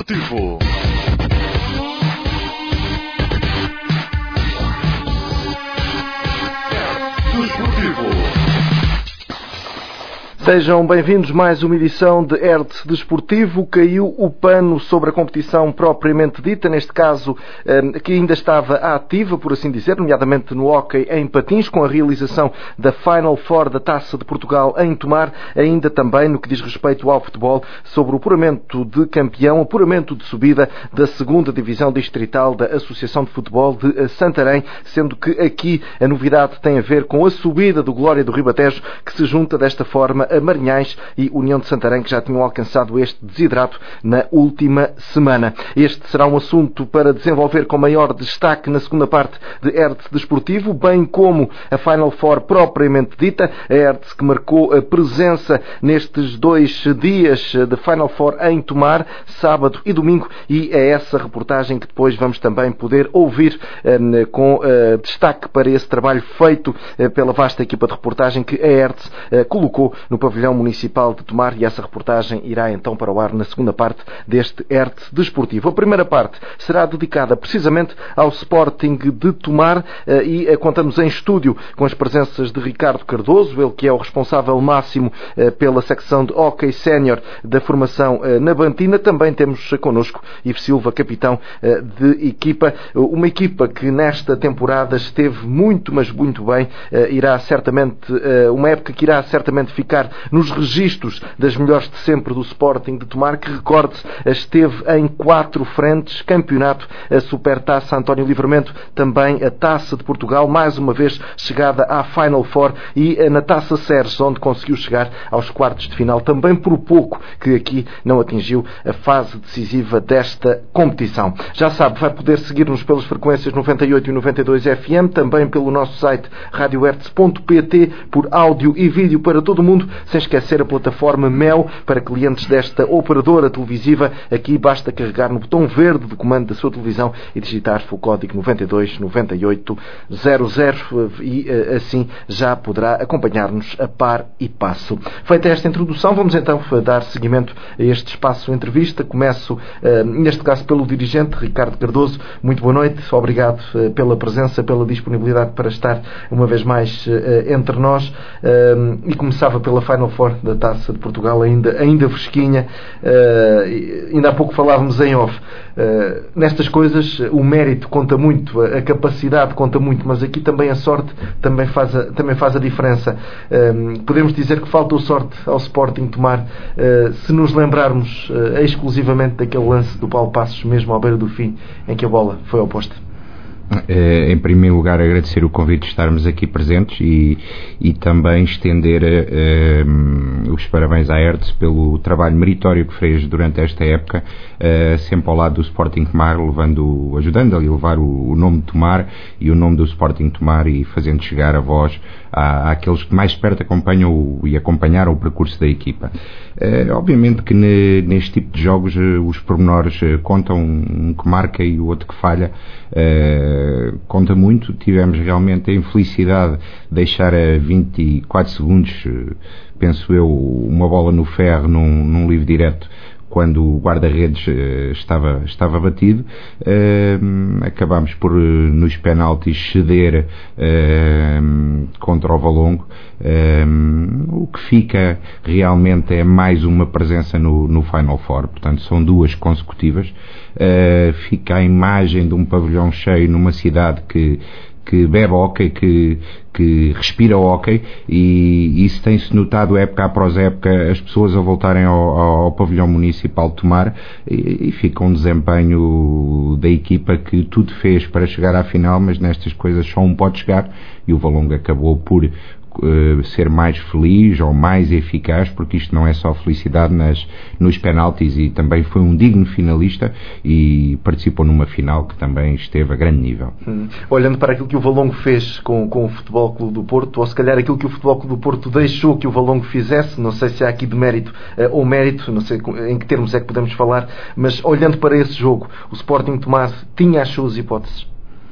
Desportivo. Sejam bem-vindos a mais uma edição de Hertz Desportivo. Caiu o pano sobre a competição propriamente dita, neste caso que ainda estava ativa, por assim dizer, nomeadamente no hóquei em patins, com a realização da Final Four da Taça de Portugal em Tomar, ainda também no que diz respeito ao futebol, sobre o apuramento de campeão, apuramento de subida da 2ª Divisão Distrital da Associação de Futebol de Santarém, sendo que aqui a novidade tem a ver com a subida do Glória do Ribatejo, que se junta desta forma a Marinhais e União de Santarém, que já tinham alcançado este desidrato na última semana. Este será um assunto para desenvolver com maior destaque na segunda parte de Hertz Desportivo, bem como a Final Four propriamente dita, a Hertz que marcou a presença nestes 2 dias de Final Four em Tomar, sábado e domingo, e é essa reportagem que depois vamos também poder ouvir com destaque para esse trabalho feito pela vasta equipa de reportagem que a Hertz colocou no pavilhão municipal de Tomar, e essa reportagem irá então para o ar na segunda parte deste Hertz Desportivo. A primeira parte será dedicada precisamente ao Sporting de Tomar e contamos em estúdio com as presenças de Ricardo Cardoso, ele que é o responsável máximo pela secção de hóquei sénior da formação na Bantina. Também temos connosco Ivo Silva, capitão de equipa, uma equipa que nesta temporada esteve muito, mas muito bem, irá certamente, uma época que irá certamente ficar nos registros das melhores de sempre do Sporting de Tomar, que, recorde-se, esteve em 4 frentes: campeonato, a Supertaça António Livramento, também a Taça de Portugal, mais uma vez chegada à Final Four, e na Taça Serres, onde conseguiu chegar aos quartos de final, também por pouco que aqui não atingiu a fase decisiva desta competição. Já sabe, vai poder seguir-nos pelas frequências 98 e 92 FM, também pelo nosso site radiohertz.pt, por áudio e vídeo para todo o mundo, sem esquecer a plataforma Mel para clientes desta operadora televisiva. Aqui basta carregar no botão verde de comando da sua televisão e digitar o código 929800 e assim já poderá acompanhar-nos a par e passo. Feita esta introdução, vamos então dar seguimento a este espaço de entrevista. Começo, neste caso, pelo dirigente Ricardo Cardoso. Muito boa noite, obrigado pela presença, pela disponibilidade para estar uma vez mais entre nós, e começava pela Final Four da Taça de Portugal, ainda fresquinha. Ainda há pouco falávamos em off. Nestas coisas o mérito conta muito, a capacidade conta muito, mas aqui também a sorte também faz a diferença. Podemos dizer que faltou sorte ao Sporting Tomar, se nos lembrarmos exclusivamente daquele lance do Paulo Passos, mesmo à beira do fim, em que a bola foi ao poste. Em primeiro lugar, agradecer o convite de estarmos aqui presentes e também estender os parabéns à Hertz pelo trabalho meritório que fez durante esta época, sempre ao lado do Sporting Tomar, ajudando a levar o nome de Tomar e o nome do Sporting Tomar, e fazendo chegar a voz àqueles que mais perto acompanham e acompanharam o percurso da equipa. Obviamente que neste tipo de jogos os pormenores contam, um que marca e o outro que falha conta muito. Tivemos realmente a infelicidade de deixar a 24 segundos, penso eu, uma bola no ferro num livre direto, quando o guarda-redes estava batido. Acabámos por, nos penaltis, ceder contra o Valongo. O que fica realmente é mais uma presença no Final Four, portanto são 2 consecutivas. Fica a imagem de um pavilhão cheio numa cidade que bebe hóquei, que respira hóquei, e isso tem-se notado época após época, as pessoas a voltarem ao pavilhão municipal de Tomar, e fica um desempenho da equipa que tudo fez para chegar à final, mas nestas coisas só um pode chegar, e o Valongo acabou por ser mais feliz ou mais eficaz, porque isto não é só felicidade nos penaltis, e também foi um digno finalista e participou numa final que também esteve a grande nível. Olhando para aquilo que o Valongo fez com o Futebol Clube do Porto, ou se calhar aquilo que o Futebol Clube do Porto deixou que o Valongo fizesse, não sei se há aqui de mérito ou mérito, não sei em que termos é que podemos falar, mas olhando para esse jogo, o Sporting Tomar tinha as suas hipóteses?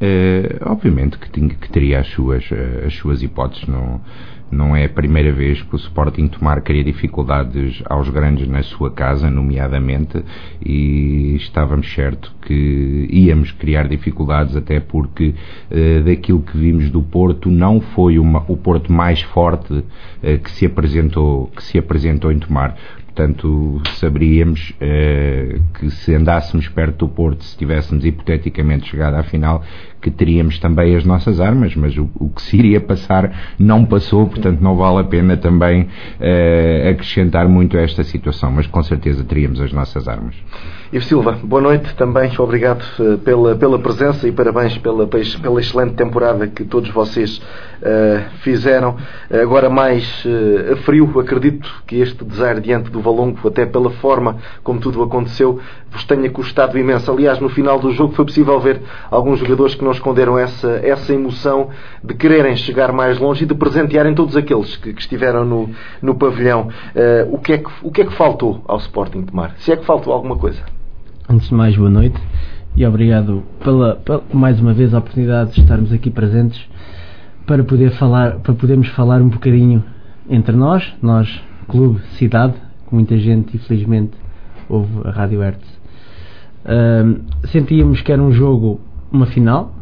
Obviamente que teria as suas hipóteses. Não é a primeira vez que o Sporting Tomar cria dificuldades aos grandes na sua casa, nomeadamente, e estávamos certo que íamos criar dificuldades, até porque daquilo que vimos do Porto não foi o Porto mais forte que se apresentou em Tomar. Portanto, saberíamos que se andássemos perto do Porto, se tivéssemos hipoteticamente chegado à final, que teríamos também as nossas armas, mas o que se iria passar não passou, portanto não vale a pena também acrescentar muito a esta situação, mas com certeza teríamos as nossas armas. Ivo Silva, boa noite também, obrigado pela presença e parabéns pela excelente temporada que todos vocês fizeram. Agora mais a frio, acredito que este desaire diante do Valongo, até pela forma como tudo aconteceu, vos tenha custado imenso. Aliás, no final do jogo foi possível ver alguns jogadores que não esconderam essa emoção de quererem chegar mais longe e de presentearem todos aqueles que estiveram no pavilhão. O que é que faltou ao Sporting Tomar? Se é que faltou alguma coisa? Antes de mais, boa noite e obrigado pela mais uma vez a oportunidade de estarmos aqui presentes para podermos falar um bocadinho entre nós, clube, cidade, com muita gente, infelizmente houve a Rádio Hertz. Sentíamos que era um jogo, uma final,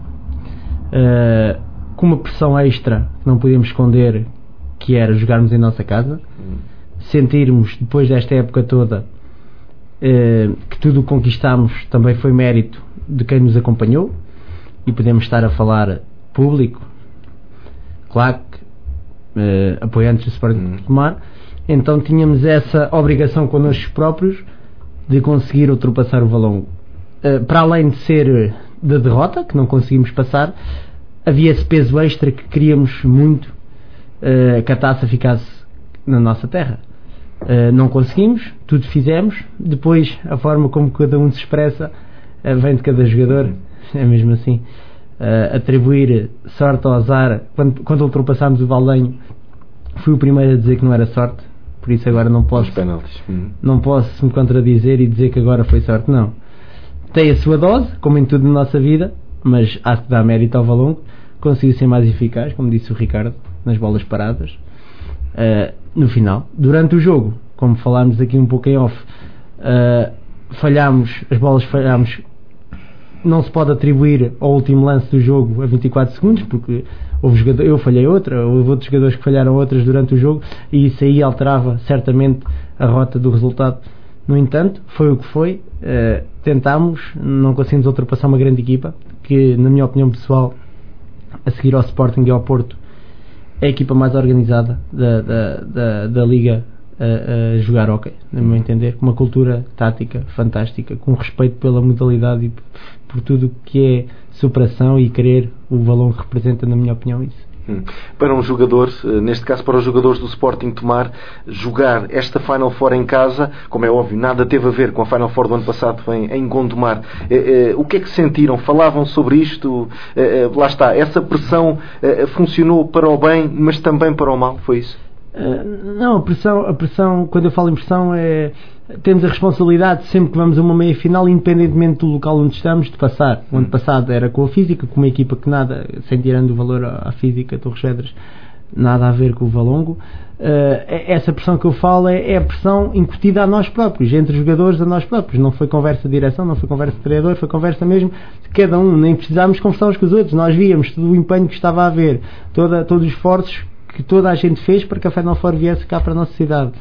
com uma pressão extra que não podíamos esconder, que era jogarmos em nossa casa, sentirmos depois desta época toda que tudo o que conquistámos também foi mérito de quem nos acompanhou, e podemos estar a falar público, claque, apoiantes do Sporting Tomar. Então tínhamos essa obrigação connosco próprios de conseguir ultrapassar o Valongo. Para além de ser da derrota, que não conseguimos passar, havia esse peso extra que queríamos muito que a taça ficasse na nossa terra. Não conseguimos, tudo fizemos. Depois a forma como cada um se expressa vem de cada jogador, é mesmo assim. Atribuir sorte ao azar, quando ultrapassámos o Valdenho, fui o primeiro a dizer que não era sorte, por isso agora não posso me contradizer e dizer que agora foi sorte. Não, tem a sua dose, como em tudo na nossa vida, mas há que dar mérito ao Valongo. Conseguiu ser mais eficaz, como disse o Ricardo, nas bolas paradas. No final, durante o jogo, como falámos aqui um pouco em off, falhámos, não se pode atribuir ao último lance do jogo a 24 segundos, porque eu falhei outra, houve outros jogadores que falharam outras durante o jogo, e isso aí alterava certamente a rota do resultado. No entanto, foi o que foi. Tentámos, não conseguimos ultrapassar uma grande equipa, que na minha opinião pessoal, a seguir ao Sporting e ao Porto, é a equipa mais organizada da Liga a jogar hóquei, no meu entender, com uma cultura tática fantástica, com respeito pela modalidade e por tudo o que é superação e querer. O Valongo representa, na minha opinião, isso. Para um jogador, neste caso para os jogadores do Sporting Tomar, jogar esta Final Four em casa, como é óbvio, nada teve a ver com a Final Four do ano passado em Gondomar. O que é que sentiram? Falavam sobre isto? Lá está, essa pressão funcionou para o bem, mas também para o mal, foi isso? Não, a pressão, quando eu falo em pressão, temos a responsabilidade, sempre que vamos a uma meia final, independentemente do local onde estamos, de passar. O ano passado era com a Física, com uma equipa que nada, sem tirando o valor à Física, Torres Vedras, nada a ver com o Valongo. Essa pressão que eu falo é a pressão incutida a nós próprios, entre os jogadores, a nós próprios. Não foi conversa de direção, não foi conversa de treinador, foi conversa mesmo de cada um. Nem precisámos conversar uns com os outros. Nós víamos todo o empenho que estava a haver, todos os esforços que toda a gente fez para que a Final Four viesse cá para a nossa cidade.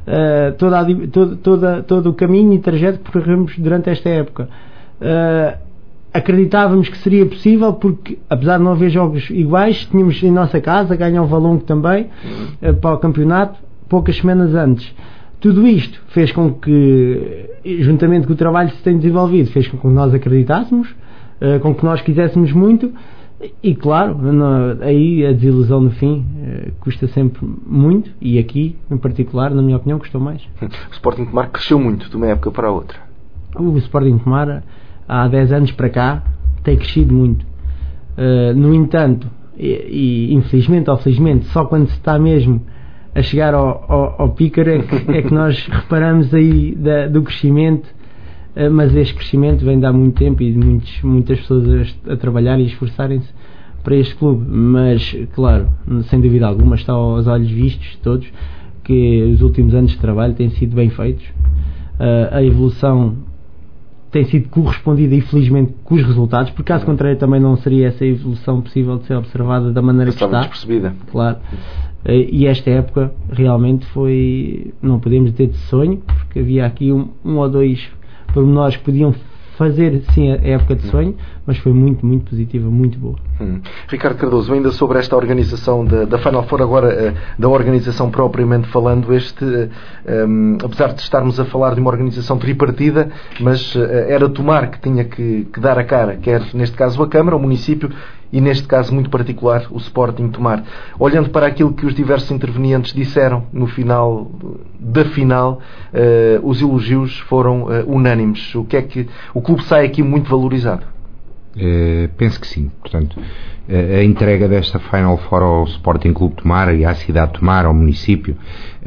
Todo o caminho e trajeto que percorremos durante esta época. Acreditávamos que seria possível, porque apesar de não haver jogos iguais, tínhamos em nossa casa ganhar o Valongo também para o campeonato poucas semanas antes. Tudo isto fez com que, juntamente com o trabalho que se tem desenvolvido, fez com que nós acreditássemos, com que nós quiséssemos muito. E claro, aí a desilusão no fim custa sempre muito, e aqui em particular, na minha opinião, custou mais. O Sporting Tomar cresceu muito de uma época para a outra. O Sporting Tomar há 10 anos para cá tem crescido muito. No entanto, e infelizmente ou felizmente, só quando se está mesmo a chegar ao pícaro é que nós reparamos aí do crescimento mas este crescimento vem de há muito tempo e de muitas pessoas a trabalhar e a esforçarem-se para este clube, mas claro, sem dúvida alguma está aos olhos vistos de todos que os últimos anos de trabalho têm sido bem feitos, a evolução tem sido correspondida infelizmente com os resultados, porque caso contrário também não seria essa evolução possível de ser observada da maneira que está, despercebida. Claro. E esta época realmente foi, não podemos dizer de sonho, porque havia aqui um ou dois pormenores que podiam fazer sim a época de sonho, mas foi muito, muito positiva, muito boa. Ricardo Cardoso, ainda sobre esta organização da Final Four, agora da organização propriamente falando, apesar de estarmos a falar de uma organização tripartida, mas era Tomar que tinha que dar a cara, quer neste caso a Câmara, o município, e neste caso muito particular o Sporting Tomar. Olhando para aquilo que os diversos intervenientes disseram no final da final, os elogios foram unânimes. O que é que o clube sai aqui muito valorizado? Penso que sim. Portanto, a entrega desta Final Four ao Sporting Clube Tomar e à cidade de Tomar, ao município,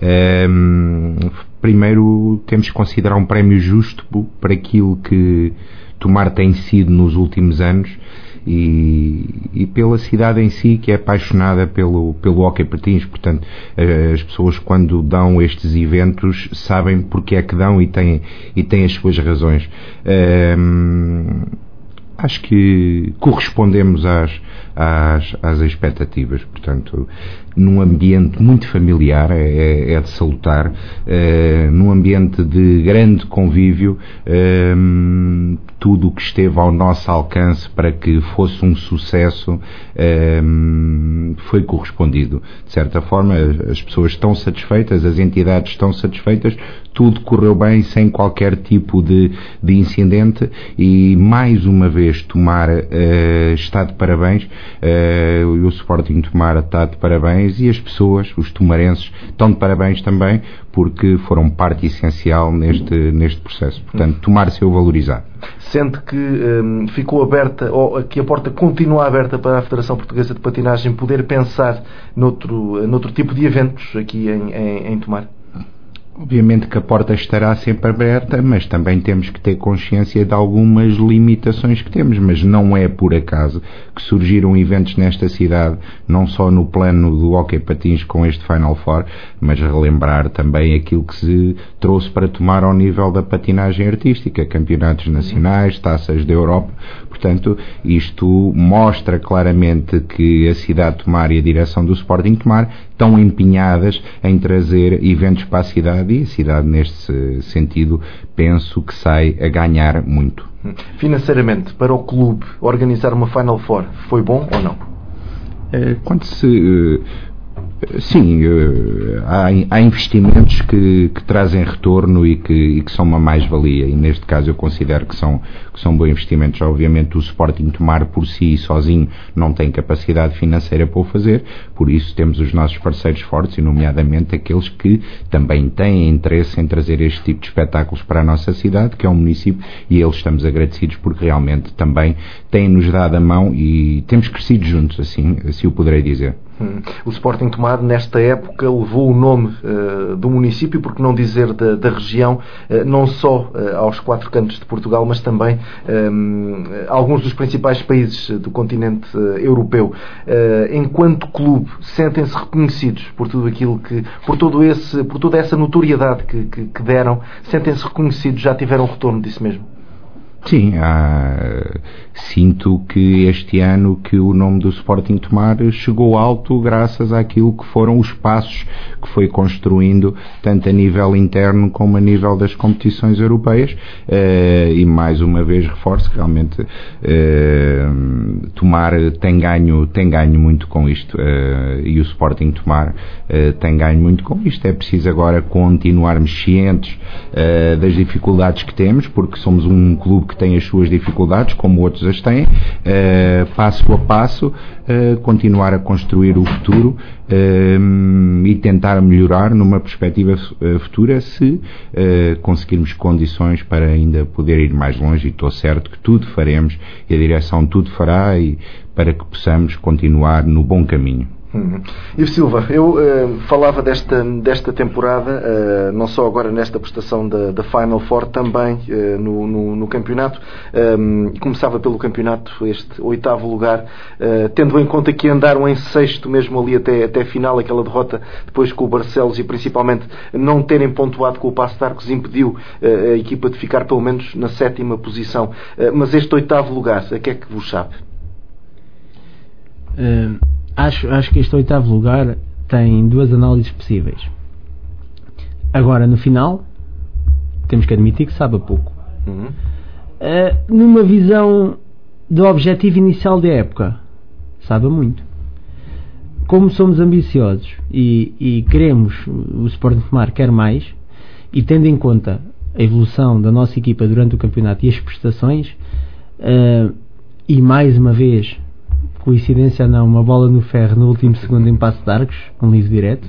primeiro temos que considerar um prémio justo para aquilo que Tomar tem sido nos últimos anos e pela cidade em si, que é apaixonada pelo hóquei patins. Portanto, as pessoas quando dão estes eventos sabem porque é que dão e têm as suas razões. Acho que correspondemos às expectativas. Portanto, num ambiente muito familiar, é de salutar, num ambiente de grande convívio, tudo o que esteve ao nosso alcance para que fosse um sucesso foi correspondido. De certa forma, as pessoas estão satisfeitas, as entidades estão satisfeitas, tudo correu bem, sem qualquer tipo de incidente, e mais uma vez Tomar está de parabéns, o Sporting Tomar está de parabéns, e as pessoas, os tomarenses, estão de parabéns também, porque foram parte essencial neste processo. Portanto, Tomar se eu valorizar. Sente que ficou aberta, ou que a porta continua aberta para a Federação Portuguesa de Patinagem poder pensar noutro tipo de eventos aqui em Tomar? Obviamente que a porta estará sempre aberta, mas também temos que ter consciência de algumas limitações que temos, mas não é por acaso que surgiram eventos nesta cidade, não só no plano do hóquei patins com este Final Four, mas relembrar também aquilo que se trouxe para Tomar ao nível da patinagem artística, campeonatos nacionais, taças da Europa. Portanto, isto mostra claramente que a cidade de Tomar e a direção do Sporting Tomar estão empenhadas em trazer eventos para a cidade, e a cidade, neste sentido, penso que sai a ganhar muito. Financeiramente, para o clube, organizar uma Final Four foi bom ou não? Sim, há investimentos que trazem retorno e que são uma mais-valia, e neste caso eu considero que são bons investimentos. Obviamente o Sporting Tomar por si sozinho não tem capacidade financeira para o fazer, por isso temos os nossos parceiros fortes, e nomeadamente aqueles que também têm interesse em trazer este tipo de espetáculos para a nossa cidade, que é um município, e eles estamos agradecidos porque realmente também têm-nos dado a mão e temos crescido juntos, assim o poderei dizer. O Sporting Tomar, nesta época, levou o nome do município, por que não dizer da região, não só aos 4 cantos de Portugal, mas também a alguns dos principais países do continente europeu. Enquanto clube, sentem-se reconhecidos por tudo aquilo por toda essa notoriedade que deram, sentem-se reconhecidos, já tiveram retorno disso mesmo? Sim, sinto que este ano que o nome do Sporting Tomar chegou alto graças àquilo que foram os passos que foi construindo, tanto a nível interno como a nível das competições europeias, e mais uma vez reforço que realmente Tomar tem ganho muito com isto, e o Sporting Tomar tem ganho muito com isto. É preciso agora continuarmos cientes das dificuldades que temos, porque somos um clube que tem as suas dificuldades, como outros as têm, passo a passo, continuar a construir o futuro e tentar melhorar numa perspectiva futura, se conseguirmos condições para ainda poder ir mais longe, e estou certo que tudo faremos, e a direção tudo fará, e para que possamos continuar no bom caminho. Ivo Silva, eu falava desta temporada, não só agora nesta prestação da Final Four, também no campeonato. Começava pelo campeonato, este 8º lugar, tendo em conta que andaram em 6º mesmo ali até a final, aquela derrota depois com o Barcelos e principalmente não terem pontuado com o Paços de Arcos impediu a equipa de ficar pelo menos na 7ª posição. Mas este 8º lugar, a que é que vos sabe? Acho que este 8º lugar tem 2 análises possíveis. Agora, no final, temos que admitir que sabe a pouco. Numa visão do objetivo inicial da época, sabe muito. Como somos ambiciosos e queremos, o Sporting Tomar quer mais, e tendo em conta a evolução da nossa equipa durante o campeonato e as prestações, e mais uma vez, coincidência ou não, uma bola no ferro no último segundo em Paços de Arcos, um livre direto,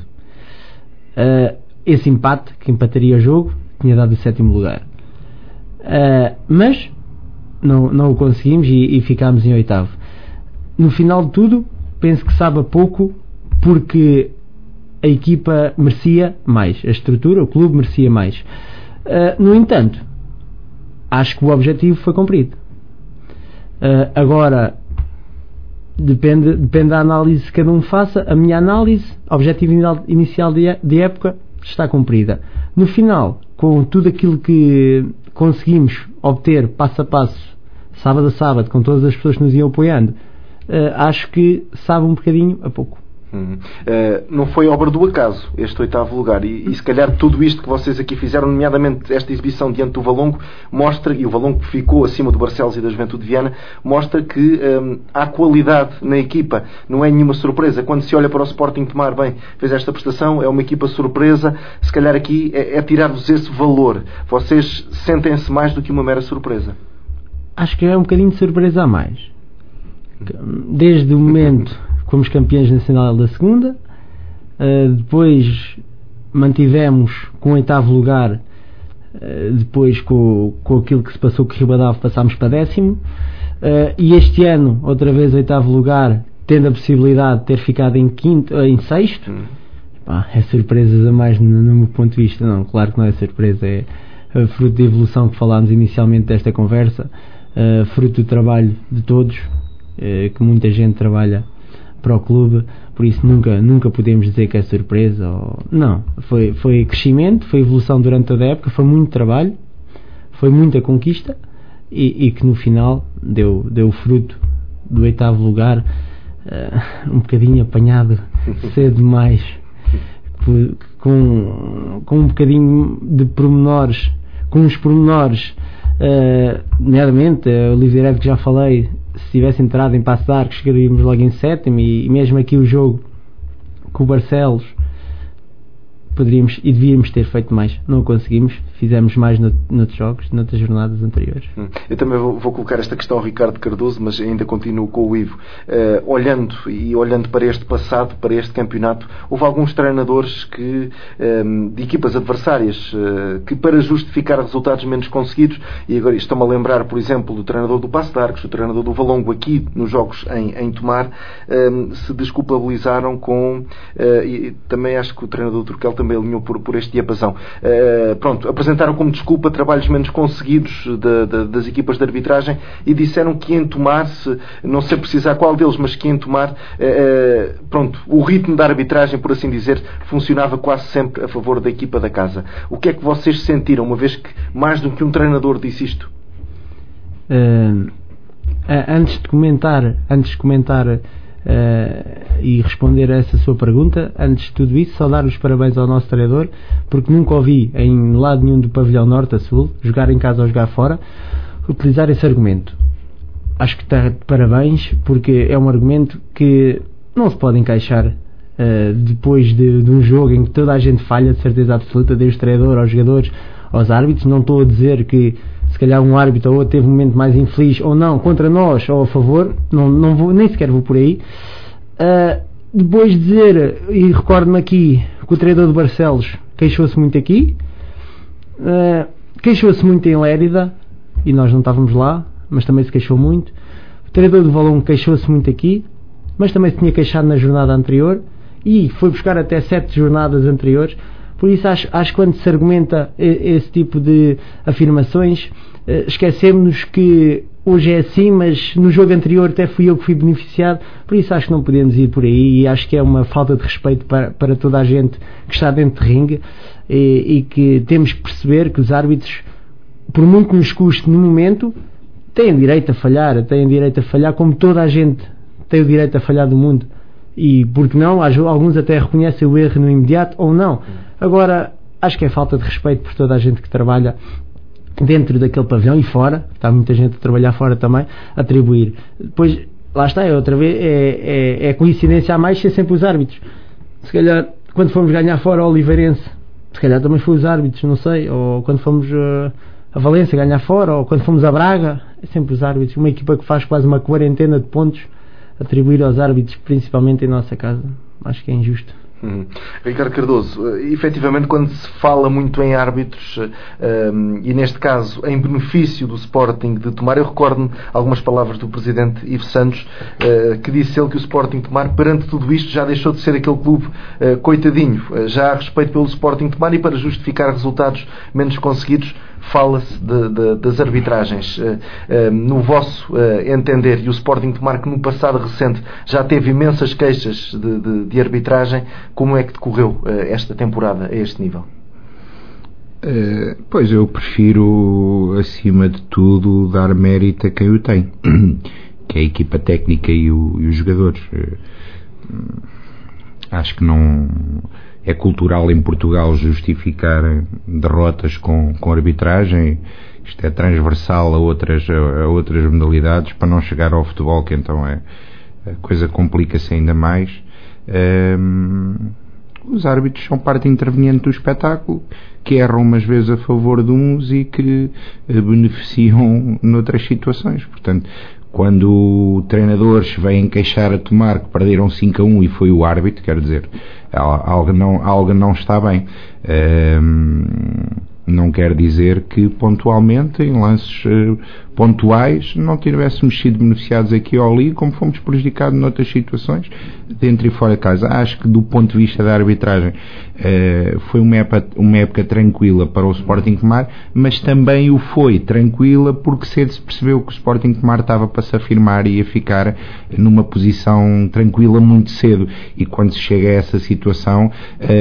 esse empate, que empataria o jogo, tinha dado o 7º lugar. Mas não o conseguimos e ficámos em 8º. No final de tudo, penso que sabe a pouco, porque a equipa merecia mais, a estrutura, o clube merecia mais. No entanto, acho que o objetivo foi cumprido. Agora, depende da análise que cada um faça. A minha análise, objetivo inicial de época, está cumprida. No final, com tudo aquilo que conseguimos obter passo a passo, sábado a sábado, com todas as pessoas que nos iam apoiando, acho que sabe um bocadinho a pouco. Não foi obra do acaso este 8º lugar e se calhar tudo isto que vocês aqui fizeram, nomeadamente esta exibição diante do Valongo, mostra, e o Valongo ficou acima do Barcelos e da Juventude de Viana, mostra que há qualidade na equipa. Não é nenhuma surpresa quando se olha para o Sporting Tomar. Bem, fez esta prestação, é uma equipa surpresa. Se calhar aqui é tirar-vos esse valor. Vocês sentem-se mais do que uma mera surpresa. Acho que é um bocadinho de surpresa a mais. Desde o momento fomos campeões nacional da segunda, depois mantivemos com o 8º lugar, depois com aquilo que se passou com o Ribadavia passámos para 10º, e este ano outra vez 8º lugar, tendo a possibilidade de ter ficado em 6º. É surpresas a mais no meu ponto de vista. Não, claro que não é surpresa, é fruto da evolução que falámos inicialmente desta conversa, fruto do trabalho de todos, que muita gente trabalha para o clube, por isso nunca podemos dizer que é surpresa não, foi crescimento, foi evolução durante toda a época, foi muito trabalho, foi muita conquista e que no final deu fruto do 8º lugar, um bocadinho apanhado cedo demais, com um bocadinho de pormenores, com uns pormenores, nomeadamente o livre direto que já falei. Se tivesse entrado em Paços de Arcos, chegaríamos logo em 7º, e mesmo aqui o jogo com o Barcelos poderíamos e devíamos ter feito mais. Não o conseguimos, fizemos mais noutros jogos, noutras jornadas anteriores. Eu também vou colocar esta questão ao Ricardo Cardoso, mas ainda continuo com o Ivo. Olhando para este passado, para este campeonato, houve alguns treinadores de equipas adversárias que, para justificar resultados menos conseguidos, e agora estou-me a lembrar, por exemplo, do treinador do Paços de Arcos, do treinador do Valongo aqui nos jogos em Tomar, se desculpabilizaram com, e também acho que o treinador do Turquel também alinhou por este diapasão. Apresentaram como desculpa trabalhos menos conseguidos das equipas de arbitragem e disseram que em Tomar, não sei precisar qual deles, mas que em Tomar, o ritmo da arbitragem, por assim dizer, funcionava quase sempre a favor da equipa da casa. O que é que vocês sentiram, uma vez que mais do que um treinador disse isto? Antes de comentar e responder a essa sua pergunta, antes de tudo isso, só dar os parabéns ao nosso treinador, porque nunca ouvi em lado nenhum do pavilhão norte a sul, jogar em casa ou jogar fora, utilizar esse argumento. Acho que está de parabéns, porque é um argumento que não se pode encaixar depois de um jogo em que toda a gente falha, de certeza absoluta, desde o treinador aos jogadores, aos árbitros. Não estou a dizer que se calhar um árbitro ou outro teve um momento mais infeliz ou não, contra nós ou a favor, não vou, nem sequer vou por aí. Depois de dizer, e recordo-me aqui que o treinador do Barcelos queixou-se muito aqui, queixou-se muito em Lérida, e nós não estávamos lá, mas também se queixou muito. O treinador do Valongo queixou-se muito aqui, mas também se tinha queixado na jornada anterior e foi buscar até 7 jornadas anteriores. Por isso acho que quando se argumenta esse tipo de afirmações, esquecemos que hoje é assim, mas no jogo anterior até fui eu que fui beneficiado. Por isso acho que não podemos ir por aí, e acho que é uma falta de respeito para toda a gente que está dentro de ringue, e que temos que perceber que os árbitros, por muito que nos custe no momento, têm direito a falhar, como toda a gente tem o direito a falhar do mundo. E porque não, alguns até reconhecem o erro no imediato ou não. Agora, acho que é falta de respeito por toda a gente que trabalha dentro daquele pavilhão e fora, está muita gente a trabalhar fora também, atribuir. Depois, lá está, outra vez, é coincidência a mais ser sempre os árbitros. Se calhar, quando fomos ganhar fora ao Oliveirense, se calhar também foi os árbitros, não sei, ou quando fomos a Valência ganhar fora, ou quando fomos a Braga, é sempre os árbitros. Uma equipa que faz quase uma quarentena de pontos, atribuir aos árbitros, principalmente em nossa casa, acho que é injusto. Ricardo Cardoso, efetivamente, quando se fala muito em árbitros, e neste caso em benefício do Sporting de Tomar, eu recordo-me algumas palavras do presidente Ivo Santos, que disse ele que o Sporting de Tomar, perante tudo isto, já deixou de ser aquele clube coitadinho. Já há respeito pelo Sporting de Tomar, e para justificar resultados menos conseguidos, fala-se das arbitragens. No vosso entender, e o Sporting de Tomar, que no passado recente já teve imensas queixas de arbitragem, como é que decorreu esta temporada a este nível? Pois eu prefiro, acima de tudo, dar mérito a quem o tem, que é a equipa técnica e os jogadores. Acho que não é cultural em Portugal justificar derrotas com arbitragem. Isto é transversal a outras modalidades, para não chegar ao futebol, que então a coisa complica-se ainda mais. Os árbitros são parte interveniente do espetáculo, que erram umas vezes a favor de uns e que beneficiam noutras situações. Portanto, quando treinadores vêm queixar a Tomar que perderam 5-1 e foi o árbitro, quer dizer, algo não está bem. Não quer dizer que pontualmente, em lances pontuais, não tivéssemos sido beneficiados aqui ou ali, como fomos prejudicados noutras situações, dentro e fora de casa. Acho que, do ponto de vista da arbitragem, foi uma época tranquila para o Sporting Tomar, mas também o foi tranquila porque cedo se percebeu que o Sporting Tomar estava para se afirmar e a ficar numa posição tranquila muito cedo, e quando se chega a essa situação,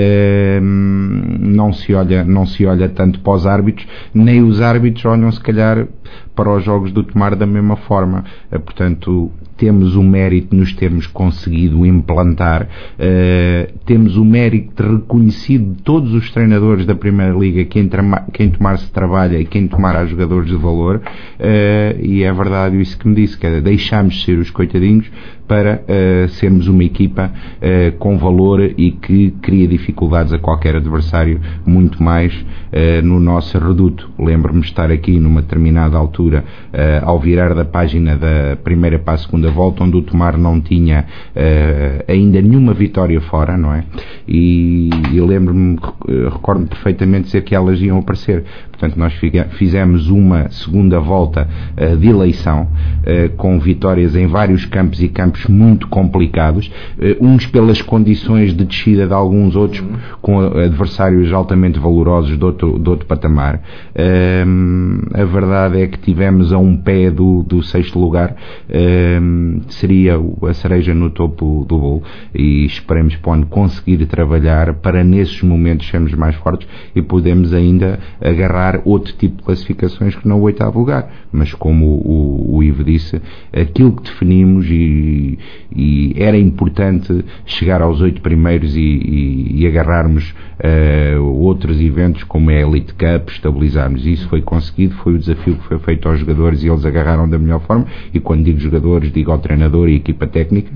não se olha tanto para os árbitros, nem os árbitros olham se calhar para os jogos do Tomar da mesma forma. Portanto, temos o mérito de nos termos conseguido implantar, temos o mérito reconhecido de todos os treinadores da Primeira Liga, quem Tomar se trabalha e quem Tomar há jogadores de valor, e é verdade isso que me disse, que é, deixámos de ser os coitadinhos para sermos uma equipa com valor e que cria dificuldades a qualquer adversário, muito mais no nosso reduto. Lembro-me de estar aqui numa determinada altura, ao virar da página da primeira para a segunda volta, onde o Tomar não tinha ainda nenhuma vitória fora, não é? E recordo-me perfeitamente de dizer que elas iam aparecer. Portanto, nós fizemos uma segunda volta de eleição, com vitórias em vários campos e campos muito complicados, uns pelas condições de descida de alguns, outros com adversários altamente valorosos de outro patamar. A verdade é que tivemos a um pé do 6º lugar, seria a cereja no topo do bolo, e esperemos para o ano conseguir trabalhar para nesses momentos sermos mais fortes e podemos ainda agarrar outro tipo de classificações que não o 8º lugar, mas como o Ivo disse, aquilo que definimos, e era importante chegar aos 8 primeiros e agarrarmos outros eventos como a Elite Cup, estabilizarmos. Isso foi conseguido, foi o desafio que foi feito aos jogadores e eles agarraram da melhor forma, e quando digo jogadores, digo ao treinador e equipa técnica,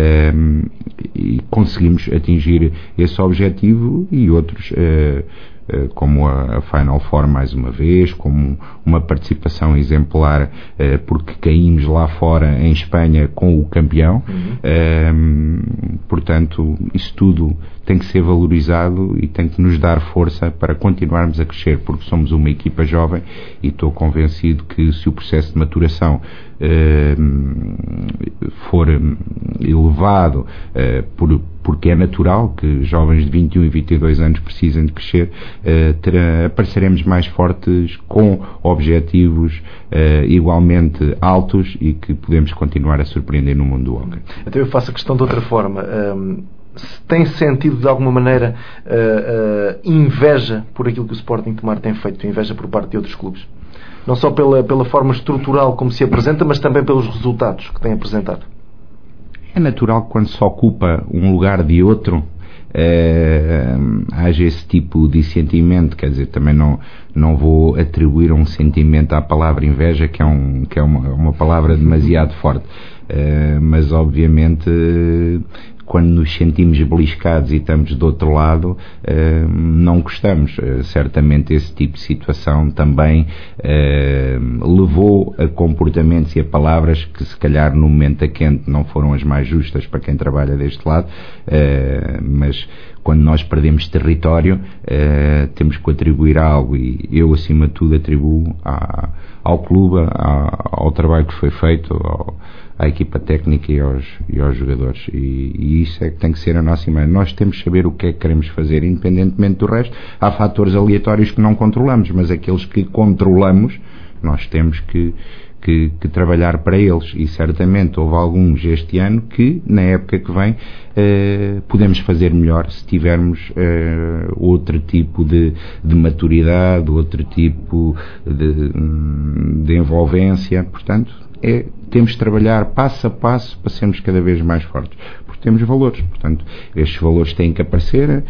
e conseguimos atingir esse objetivo, e outros como a Final Four mais uma vez, como uma participação exemplar, porque caímos lá fora em Espanha com o campeão. Portanto, isso tudo tem que ser valorizado e tem que nos dar força para continuarmos a crescer, porque somos uma equipa jovem e estou convencido que se o processo de maturação for elevado, porque é natural que jovens de 21 e 22 anos precisem de crescer, apareceremos mais fortes, com objetivos igualmente altos e que podemos continuar a surpreender no mundo do hóquei. Então eu faço a questão de outra forma. Se tem sentido de alguma maneira inveja por aquilo que o Sporting Tomar tem feito, inveja por parte de outros clubes? Não só pela forma estrutural como se apresenta, mas também pelos resultados que tem apresentado. É natural que quando se ocupa um lugar de outro haja esse tipo de sentimento. Quer dizer, também não vou atribuir um sentimento à palavra inveja, que é uma palavra demasiado forte, mas obviamente quando nos sentimos beliscados e estamos do outro lado, não gostamos. Certamente esse tipo de situação também levou a comportamentos e a palavras que se calhar no momento a quente não foram as mais justas para quem trabalha deste lado, mas quando nós perdemos território, temos que atribuir algo, e eu acima de tudo atribuo ao clube, ao trabalho que foi feito, à equipa técnica e aos jogadores, e isso é que tem que ser a nossa imagem. Nós temos que saber o que é que queremos fazer, independentemente do resto. Há fatores aleatórios que não controlamos, mas aqueles que controlamos, nós temos que trabalhar para eles, e certamente houve alguns este ano que na época que vem podemos fazer melhor se tivermos outro tipo de maturidade, outro tipo de envolvência. Portanto, temos de trabalhar passo a passo para sermos cada vez mais fortes, porque temos valores. Portanto, estes valores têm que aparecer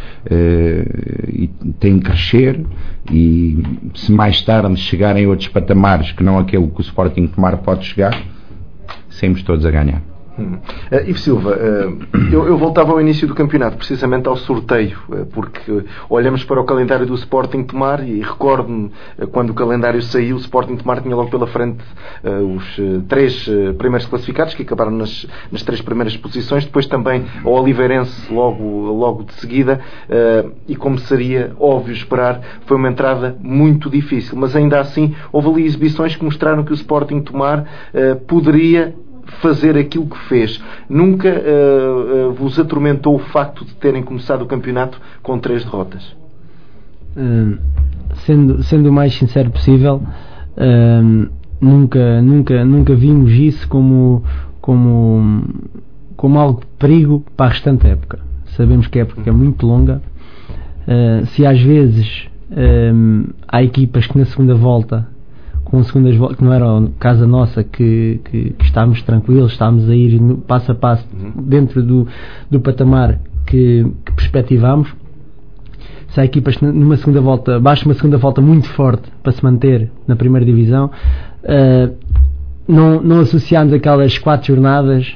e têm que crescer, e se mais tarde chegarem a outros patamares que não aquele que o Sporting Tomar pode chegar, saímos todos a ganhar. Ivo Silva, eu voltava ao início do campeonato, precisamente ao sorteio, porque olhamos para o calendário do Sporting Tomar e recordo-me quando o calendário saiu, o Sporting Tomar tinha logo pela frente os 3 primeiros classificados, que acabaram nas 3 primeiras posições, depois também o Oliveirense logo de seguida, e como seria óbvio esperar, foi uma entrada muito difícil, mas ainda assim houve ali exibições que mostraram que o Sporting Tomar poderia fazer aquilo que fez. Nunca vos atormentou o facto de terem começado o campeonato com 3 derrotas? Sendo o mais sincero possível, nunca vimos isso como algo de perigo para a restante época. Sabemos que a época é muito longa. Se às vezes há equipas que na segunda volta, com segundas voltas, que não era a casa nossa, que estávamos tranquilos, estávamos a ir passo a passo dentro do patamar que perspectivámos. Se há equipas que numa segunda volta, basta uma segunda volta muito forte para se manter na primeira divisão, não associamos aquelas 4 jornadas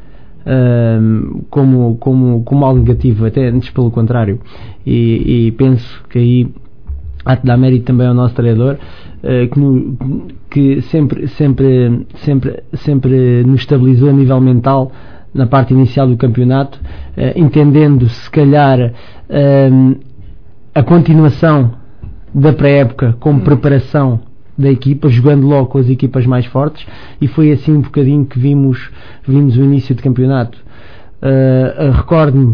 como algo negativo, até antes pelo contrário, e penso que aí há de dar mérito também ao nosso treinador, que sempre nos estabilizou a nível mental na parte inicial do campeonato, entendendo se calhar a continuação da pré-época como preparação da equipa, jogando logo com as equipas mais fortes, e foi assim um bocadinho que vimos o início do campeonato. Recordo-me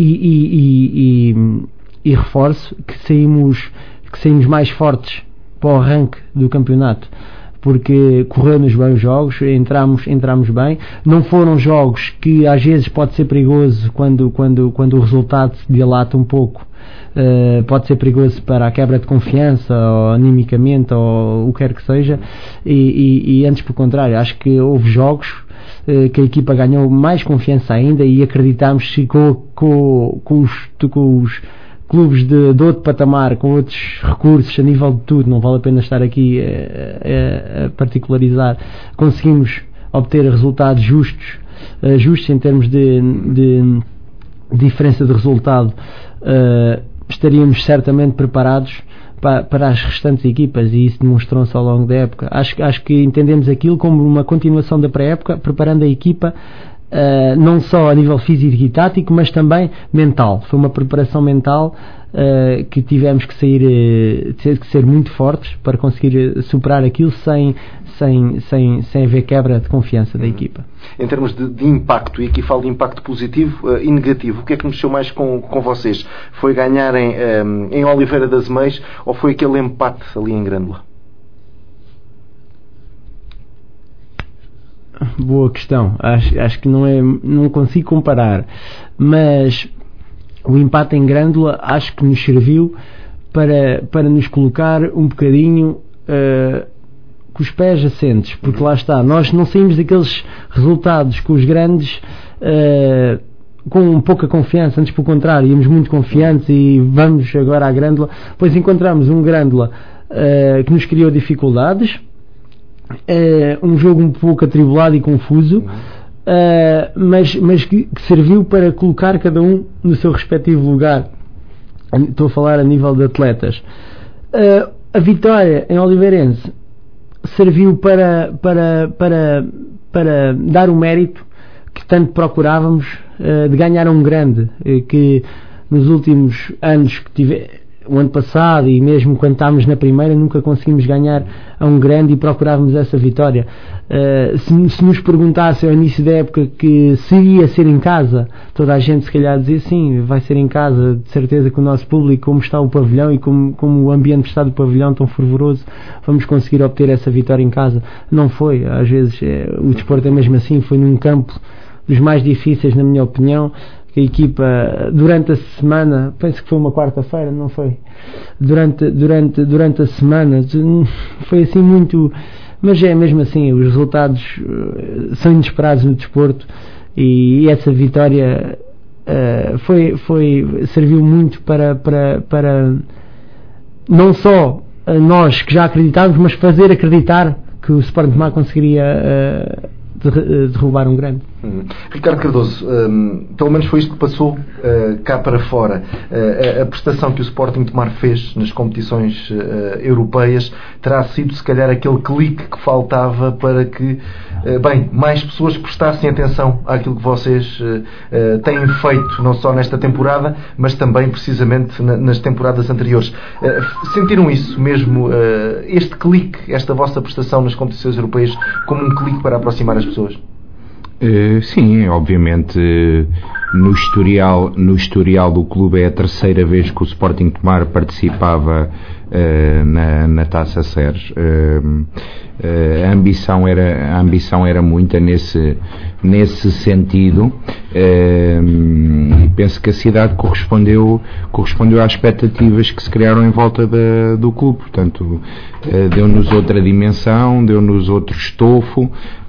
e reforço que saímos mais fortes para o arranque do campeonato, porque correu-nos bem os jogos, entramos bem. Não foram jogos que às vezes pode ser perigoso quando o resultado se dilata um pouco, pode ser perigoso para a quebra de confiança, ou animicamente, ou o que quer que seja, e antes pelo contrário, acho que houve jogos que a equipa ganhou mais confiança ainda, e acreditámos que com os clubes de outro patamar, com outros recursos a nível de tudo, não vale a pena estar aqui a particularizar, conseguimos obter resultados justos em termos de diferença de resultado, estaríamos certamente preparados para as restantes equipas, e isso demonstrou-se ao longo da época. Acho que entendemos aquilo como uma continuação da pré-época, preparando a equipa não só a nível físico e tático, mas também mental. Foi uma preparação mental que tivemos que ser muito fortes para conseguir superar aquilo sem haver quebra de confiança da equipa. Em termos de impacto, e aqui falo de impacto positivo e negativo, o que é que mexeu mais com vocês? Foi ganharem em Oliveira das Meias, ou foi aquele empate ali em Grândola? Boa questão. Acho que não consigo comparar, mas o empate em Grândola acho que nos serviu para nos colocar um bocadinho com os pés assentes, porque lá está, nós não saímos daqueles resultados com os grandes com pouca confiança, antes pelo contrário, íamos muito confiantes e vamos agora à Grândola, pois encontramos um Grândola que nos criou dificuldades, um jogo um pouco atribulado e confuso, mas que serviu para colocar cada um no seu respectivo lugar. Estou a falar a nível de atletas. A vitória em Oliveirense serviu para dar o mérito que tanto procurávamos de ganhar um grande, que nos últimos anos o ano passado e mesmo quando estávamos na primeira nunca conseguimos ganhar a um grande e procurávamos essa vitória. Se nos perguntasse ao início da época que se ia ser em casa, toda a gente se calhar dizia sim, vai ser em casa, de certeza que o nosso público, como está o pavilhão e como o ambiente está do pavilhão tão fervoroso, vamos conseguir obter essa vitória em casa. Não foi, às vezes o desporto é mesmo assim, foi num campo dos mais difíceis, na minha opinião. A equipa, durante a semana, penso que foi uma quarta-feira, não foi? Durante a semana, foi assim muito, mas é mesmo assim, os resultados são inesperados no desporto, e essa vitória serviu muito para não só nós que já acreditávamos, mas fazer acreditar que o Sporting Tomar conseguiria derrubar um grande. Ricardo Cardoso, pelo menos foi isto que passou cá para fora. A prestação que o Sporting Tomar fez nas competições europeias terá sido se calhar aquele clique que faltava para que mais pessoas prestassem atenção àquilo que vocês têm feito, não só nesta temporada, mas também precisamente nas temporadas anteriores. Sentiram isso mesmo, este clique, esta vossa prestação nas competições europeias, como um clique para aproximar as pessoas? Sim, obviamente no historial do clube é a terceira vez que o Sporting Tomar participava na Taça Ceres. A ambição era muita nesse sentido, e penso que a cidade correspondeu às expectativas que se criaram em volta do clube. Portanto, deu-nos outra dimensão, deu-nos outro estofo,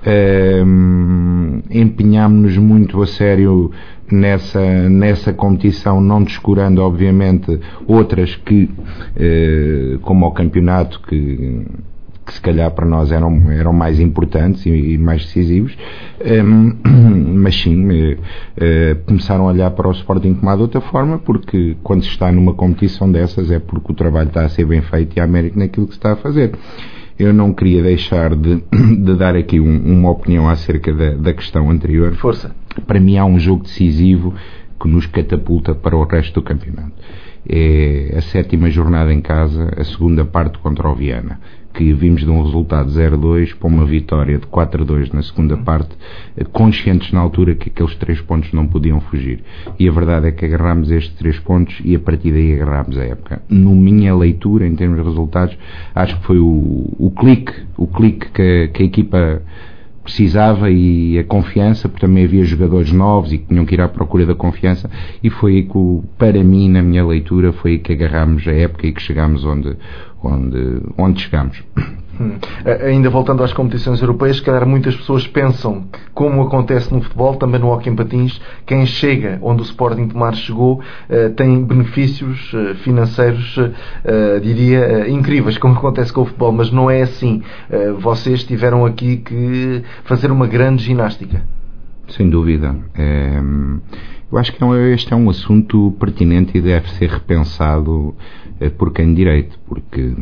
empenhámos-nos muito a sério nessa competição, não descurando obviamente outras que, como o campeonato, que se calhar para nós eram mais importantes e mais decisivos, mas sim, começaram a olhar para o Sporting Tomar de outra forma, porque quando se está numa competição dessas é porque o trabalho está a ser bem feito e há mérito naquilo que se está a fazer. Eu não queria deixar de dar aqui uma opinião acerca da questão anterior. Força. Para mim há um jogo decisivo que nos catapulta para o resto do campeonato. É a 7ª jornada em casa, a segunda parte contra o Viana, que vimos de um resultado 0-2 para uma vitória de 4-2 na segunda parte, conscientes na altura que aqueles 3 pontos não podiam fugir. E a verdade é que agarrámos estes 3 pontos e a partir daí agarrámos a época. Na minha leitura, em termos de resultados, acho que foi o clique que a equipa precisava, e a confiança, porque também havia jogadores novos e que tinham que ir à procura da confiança, e foi aí que, para mim, na minha leitura, foi aí que agarrámos a época e que chegámos onde chegámos. Ainda voltando às competições europeias, se calhar muitas pessoas pensam que, como acontece no futebol, também no hóquei em patins, quem chega onde o Sporting Tomar chegou tem benefícios financeiros, diria, incríveis, como acontece com o futebol, mas não é assim. Vocês tiveram aqui que fazer uma grande ginástica. Sem dúvida. Eu acho que este é um assunto pertinente e deve ser repensado por quem de direito, porque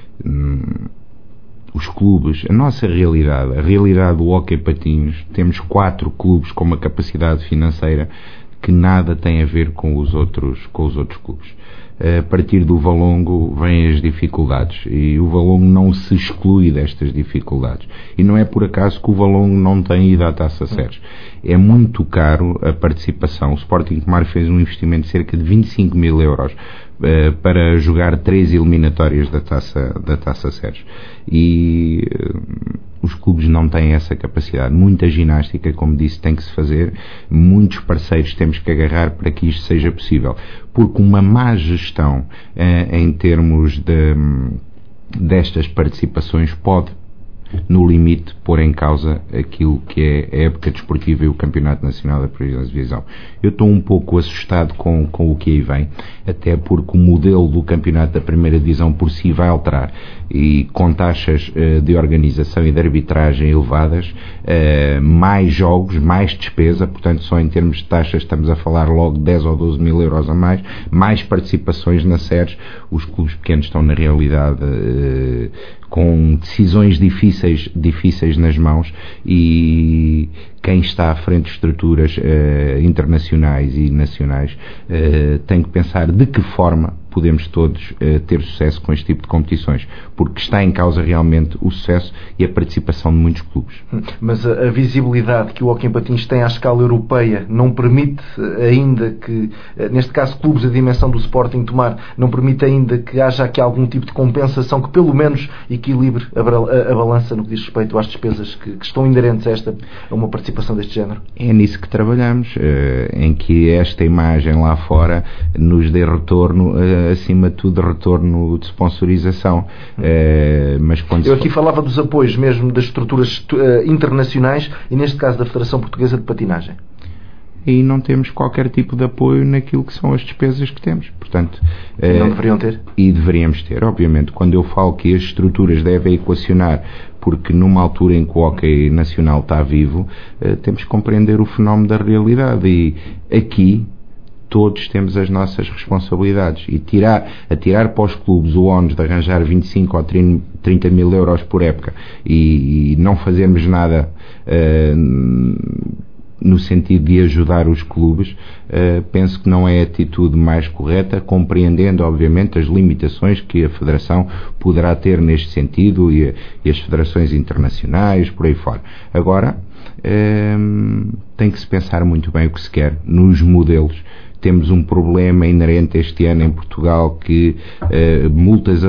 os clubes, a nossa realidade, a realidade do hóquei patins, temos 4 clubes com uma capacidade financeira que nada tem a ver com os outros clubes. A partir do Valongo vêm as dificuldades e o Valongo não se exclui destas dificuldades, e não é por acaso que o Valongo não tem ido à Taça Sérgio. É muito caro a participação. O Sporting Tomar fez um investimento de cerca de 25 mil euros para jogar 3 eliminatórias da Taça Sérgio, e os clubes não têm essa capacidade. Muita ginástica, como disse, tem que se fazer, muitos parceiros temos que agarrar para que isto seja possível, porque uma má gestão em termos destas participações pode, no limite, pôr em causa aquilo que é a época desportiva e o Campeonato Nacional da Primeira Divisão. Eu estou um pouco assustado com o que aí vem, até porque o modelo do Campeonato da Primeira Divisão por si vai alterar, e com taxas de organização e de arbitragem elevadas, mais jogos, mais despesa, portanto só em termos de taxas estamos a falar logo de 10 ou 12 mil euros a mais participações na séries. Os clubes pequenos estão na realidade com decisões difíceis nas mãos, e quem está à frente de estruturas internacionais e nacionais tem que pensar de que forma podemos todos ter sucesso com este tipo de competições, porque está em causa realmente o sucesso e a participação de muitos clubes. Mas a visibilidade que o hóquei em patins tem à escala europeia não permite ainda que, neste caso clubes da dimensão do Sporting Tomar, não permite ainda que haja aqui algum tipo de compensação que pelo menos equilibre a balança no que diz respeito às despesas que estão inerentes a uma participação deste género? É nisso que trabalhamos, em que esta imagem lá fora nos dê retorno, acima de tudo retorno de sponsorização. Mas quando eu aqui falava dos apoios mesmo das estruturas internacionais e neste caso da Federação Portuguesa de Patinagem. E não temos qualquer tipo de apoio naquilo que são as despesas que temos. Portanto, não deveriam ter? E deveríamos ter, obviamente. Quando eu falo que as estruturas devem equacionar, porque numa altura em que o hóquei nacional está vivo, temos que compreender o fenómeno da realidade, e aqui todos temos as nossas responsabilidades, e tirar para os clubes o ónus de arranjar 25 ou 30 mil euros por época e não fazermos nada no sentido de ajudar os clubes, penso que não é a atitude mais correta, compreendendo obviamente as limitações que a Federação poderá ter neste sentido, e as federações internacionais, por aí fora. Agora, tem que se pensar muito bem o que se quer nos modelos. Temos um problema inerente este ano em Portugal, que multas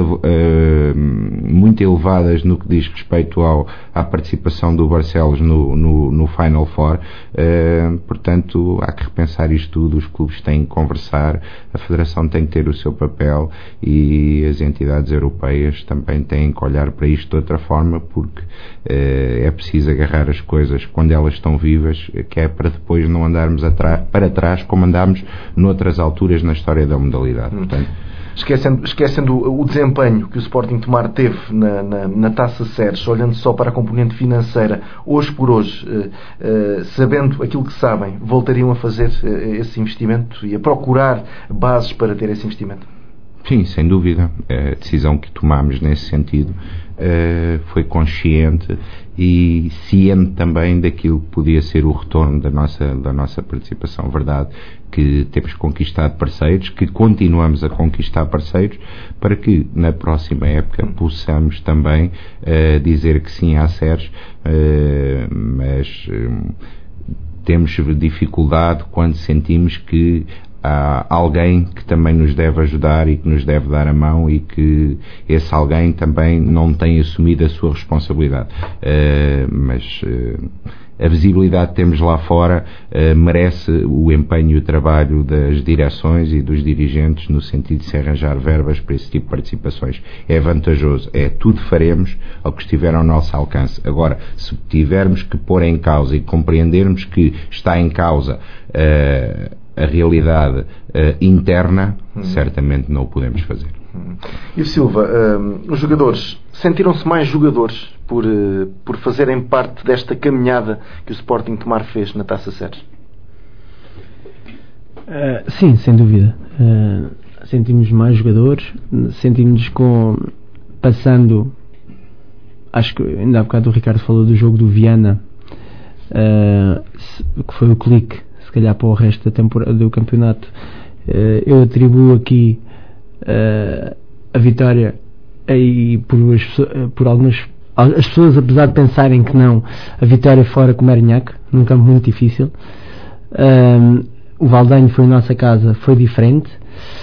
muito elevadas no que diz respeito à participação do Barcelos no Final Four. Portanto, há que repensar isto tudo, os clubes têm que conversar, a Federação tem que ter o seu papel, e as entidades europeias também têm que olhar para isto de outra forma, porque é preciso agarrar as coisas quando elas estão vivas, que é para depois não andarmos para trás como andámos noutras alturas na história da modalidade. Portanto, esquecendo o desempenho que o Sporting Tomar teve na Taça Sérgio, olhando só para a componente financeira, hoje por hoje, sabendo aquilo que sabem, voltariam a fazer esse investimento e a procurar bases para ter esse investimento? Sim, sem dúvida. A decisão que tomámos nesse sentido foi consciente e ciente também daquilo que podia ser o retorno da nossa participação. Verdade que temos conquistado parceiros, que continuamos a conquistar parceiros, para que na próxima época possamos também dizer que sim à Sérgio, mas temos dificuldade quando sentimos que há alguém que também nos deve ajudar e que nos deve dar a mão, e que esse alguém também não tem assumido a sua responsabilidade. Mas a visibilidade que temos lá fora merece o empenho e o trabalho das direções e dos dirigentes, no sentido de se arranjar verbas para esse tipo de participações. É vantajoso, tudo faremos ao que estiver ao nosso alcance. Agora, se tivermos que pôr em causa e compreendermos que está em causa a realidade interna, certamente não o podemos fazer. E o Silva, os jogadores sentiram-se mais jogadores por fazerem parte desta caminhada que o Sporting Tomar fez na Taça Seres? Sim, sem dúvida. Sentimos mais jogadores, sentimos passando, acho que ainda há bocado o Ricardo falou do jogo do Viana, que foi o clique, se calhar para o resto da temporada do campeonato. Eu atribuo aqui a vitória por algumas as pessoas, apesar de pensarem que não, a vitória fora com o Merinhaque, num campo muito difícil. O Valdenho foi a nossa casa, foi diferente.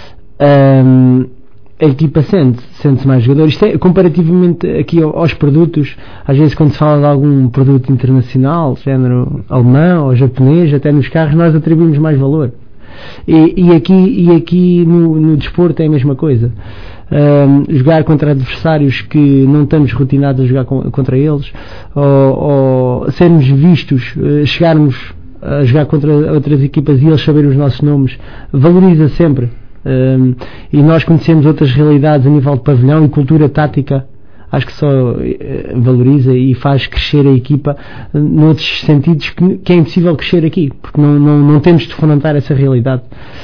A equipa sente-se mais jogadores. Isto é, comparativamente aqui aos produtos, às vezes quando se fala de algum produto internacional, género alemão ou japonês, até nos carros, nós atribuímos mais valor. E aqui no desporto é a mesma coisa. Jogar contra adversários que não estamos rotinados a jogar contra eles, ou sermos vistos, chegarmos a jogar contra outras equipas e eles saberem os nossos nomes, valoriza sempre. E nós conhecemos outras realidades a nível de pavilhão e cultura tática, acho que só valoriza e faz crescer a equipa noutros sentidos que é impossível crescer aqui, porque não temos de defrontar essa realidade.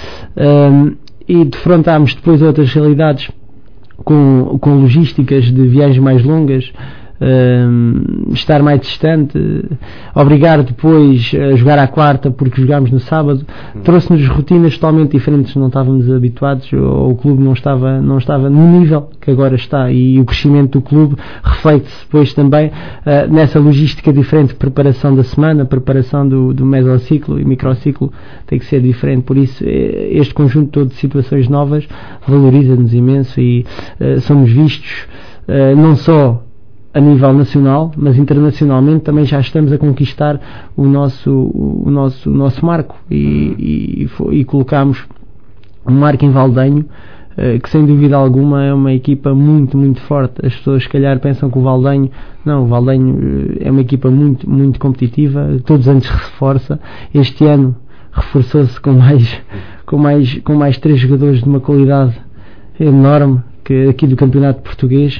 E defrontarmos depois outras realidades com logísticas de viagens mais longas, estar mais distante, obrigar depois a jogar à quarta porque jogámos no sábado, trouxe-nos rotinas totalmente diferentes, não estávamos habituados, ou o clube não estava no nível que agora está, e o crescimento do clube reflete-se depois também nessa logística diferente de preparação da semana, preparação do mesociclo e microciclo tem que ser diferente. Por isso este conjunto todo de situações novas valoriza-nos imenso e somos vistos não só a nível nacional, mas internacionalmente também já estamos a conquistar o nosso marco e colocamos um marco em Valdenho, que sem dúvida alguma é uma equipa muito, muito forte. As pessoas se calhar pensam que o Valdenho é uma equipa muito, muito competitiva, todos os anos se reforça. Este ano reforçou-se com mais 3 jogadores de uma qualidade enorme que aqui do campeonato português.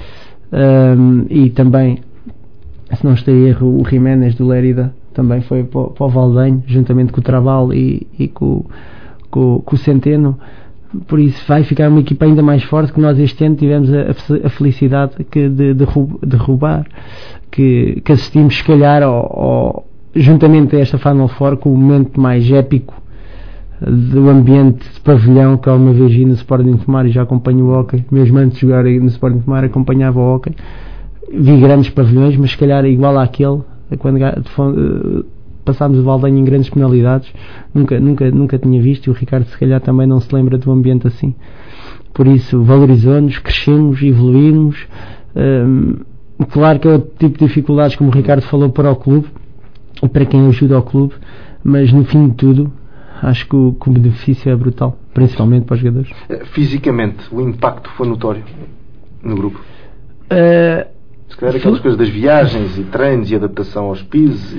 E também, se não estou em erro, o Jiménez do Lérida também foi para o Valdenho, juntamente com o Traval e com o Centeno. Por isso vai ficar uma equipa ainda mais forte, que nós este ano tivemos a felicidade de roubar, que assistimos se calhar juntamente a esta Final Four, com o momento mais épico do ambiente de pavilhão que alguma vez vi no Sporting Tomar, e já acompanho o hóquei, mesmo antes de jogar no Sporting Tomar acompanhava o hóquei, vi grandes pavilhões, mas se calhar igual àquele, quando passámos o Valdenho em grandes penalidades, nunca tinha visto, e o Ricardo se calhar também não se lembra do ambiente assim. Por isso valorizou-nos, crescemos, evoluímos. Claro que é outro tipo de dificuldades, como o Ricardo falou, para o clube e para quem ajuda ao clube, mas no fim de tudo acho que o benefício é brutal, principalmente para os jogadores. Fisicamente, o impacto foi notório no grupo? Se calhar aquelas coisas das viagens e treinos e adaptação aos pisos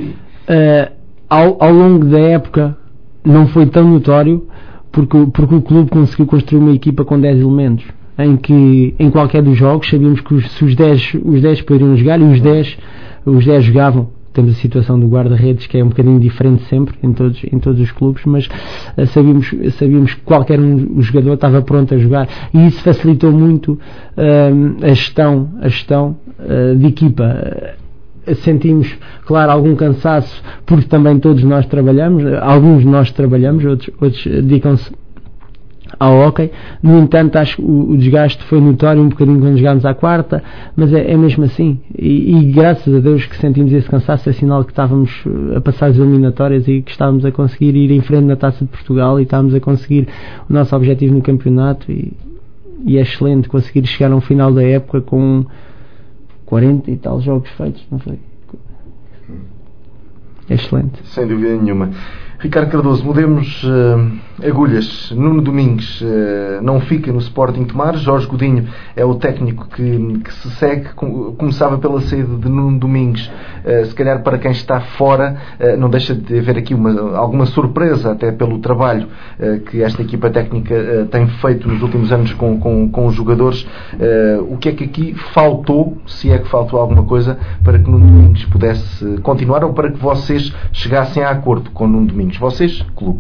ao longo da época não foi tão notório, porque o clube conseguiu construir uma equipa com 10 elementos, em que em qualquer dos jogos sabíamos que os 10 poderiam jogar, e os 10 jogavam. Temos a situação do guarda-redes, que é um bocadinho diferente sempre em todos os clubes, mas sabíamos que qualquer um jogador estava pronto a jogar, e isso facilitou muito a gestão de equipa. Sentimos, claro, algum cansaço, porque também todos nós trabalhamos, alguns de nós trabalhamos, outros dedicam-se ao hóquei. No entanto, acho que o desgaste foi notório um bocadinho quando jogámos à quarta, mas é mesmo assim, e graças a Deus que sentimos esse cansaço, é sinal que estávamos a passar as eliminatórias e que estávamos a conseguir ir em frente na Taça de Portugal, e estávamos a conseguir o nosso objetivo no campeonato, e é excelente conseguir chegar a um final da época com 40 e tal jogos feitos, não foi? É excelente. Sem dúvida nenhuma. Ricardo Cardoso, mudemos agulhas. Nuno Domingues não fica no Sporting Tomar. Jorge Godinho é o técnico que se segue. Começava pela saída de Nuno Domingues. Se calhar para quem está fora não deixa de haver aqui alguma surpresa, até pelo trabalho que esta equipa técnica tem feito nos últimos anos com os jogadores. O que é que aqui faltou, se é que faltou alguma coisa, para que Nuno Domingues pudesse continuar, ou para que vocês chegassem a acordo com Nuno Domingues? Vocês, clube?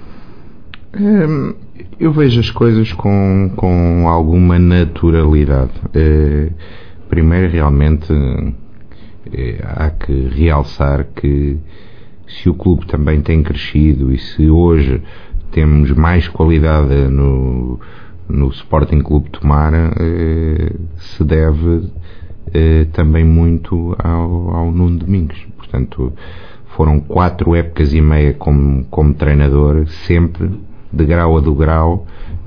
Eu vejo as coisas com alguma naturalidade. Primeiro, realmente, há que realçar que se o clube também tem crescido e se hoje temos mais qualidade no Sporting Clube Tomar, se deve também muito ao Nuno Domingues. Portanto, foram 4 épocas e meia como treinador, sempre de grau a degrau,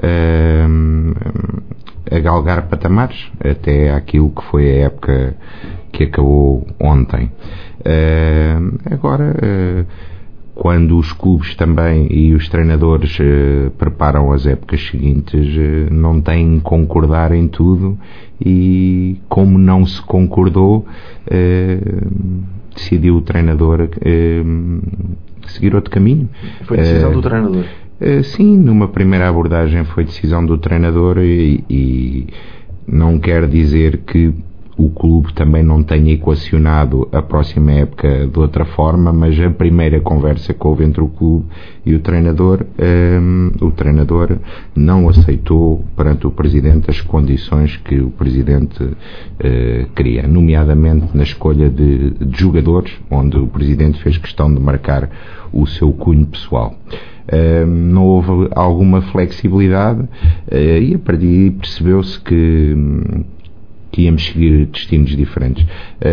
a galgar patamares, até aquilo que foi a época que acabou ontem. Agora, quando os clubes também e os treinadores preparam as épocas seguintes, não têm que concordar em tudo, e como não se concordou, decidiu o treinador seguir outro caminho. Foi decisão do treinador? Sim, numa primeira abordagem foi decisão do treinador, e não quer dizer que o clube também não tenha equacionado a próxima época de outra forma, mas a primeira conversa que houve entre o clube e o treinador não aceitou perante o Presidente as condições que o Presidente queria, nomeadamente na escolha de jogadores, onde o Presidente fez questão de marcar o seu cunho pessoal. Não houve alguma flexibilidade, e a partir daí percebeu-se que íamos seguir destinos diferentes.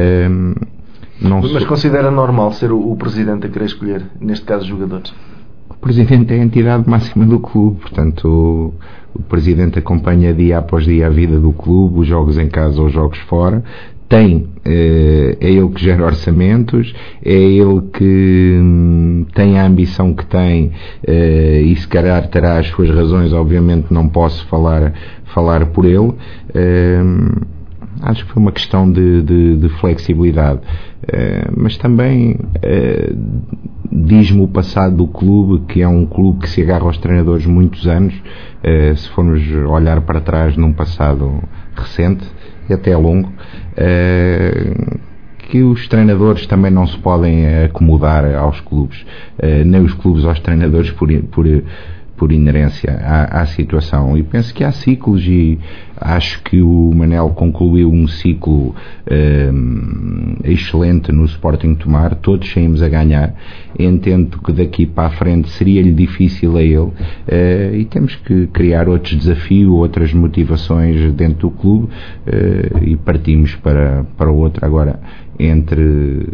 Mas considera normal ser o Presidente a querer escolher, neste caso, jogadores? O Presidente é a entidade máxima do clube, portanto o Presidente acompanha dia após dia a vida do clube, os jogos em casa ou os jogos fora. É ele que gera orçamentos, é ele que tem a ambição que tem, e se calhar terá as suas razões. Obviamente não posso falar por ele. Acho que foi uma questão de flexibilidade, mas também diz-me o passado do clube, que é um clube que se agarra aos treinadores muitos anos. Se formos olhar para trás num passado recente e até longo, que os treinadores também não se podem acomodar aos clubes, nem os clubes aos treinadores por inerência à situação, e penso que há ciclos, e acho que o Manel concluiu um ciclo excelente no Sporting Tomar. Todos saímos a ganhar. Entendo que daqui para a frente seria-lhe difícil a ele, e temos que criar outros desafios, outras motivações dentro do clube, e partimos para outro. Agora, entre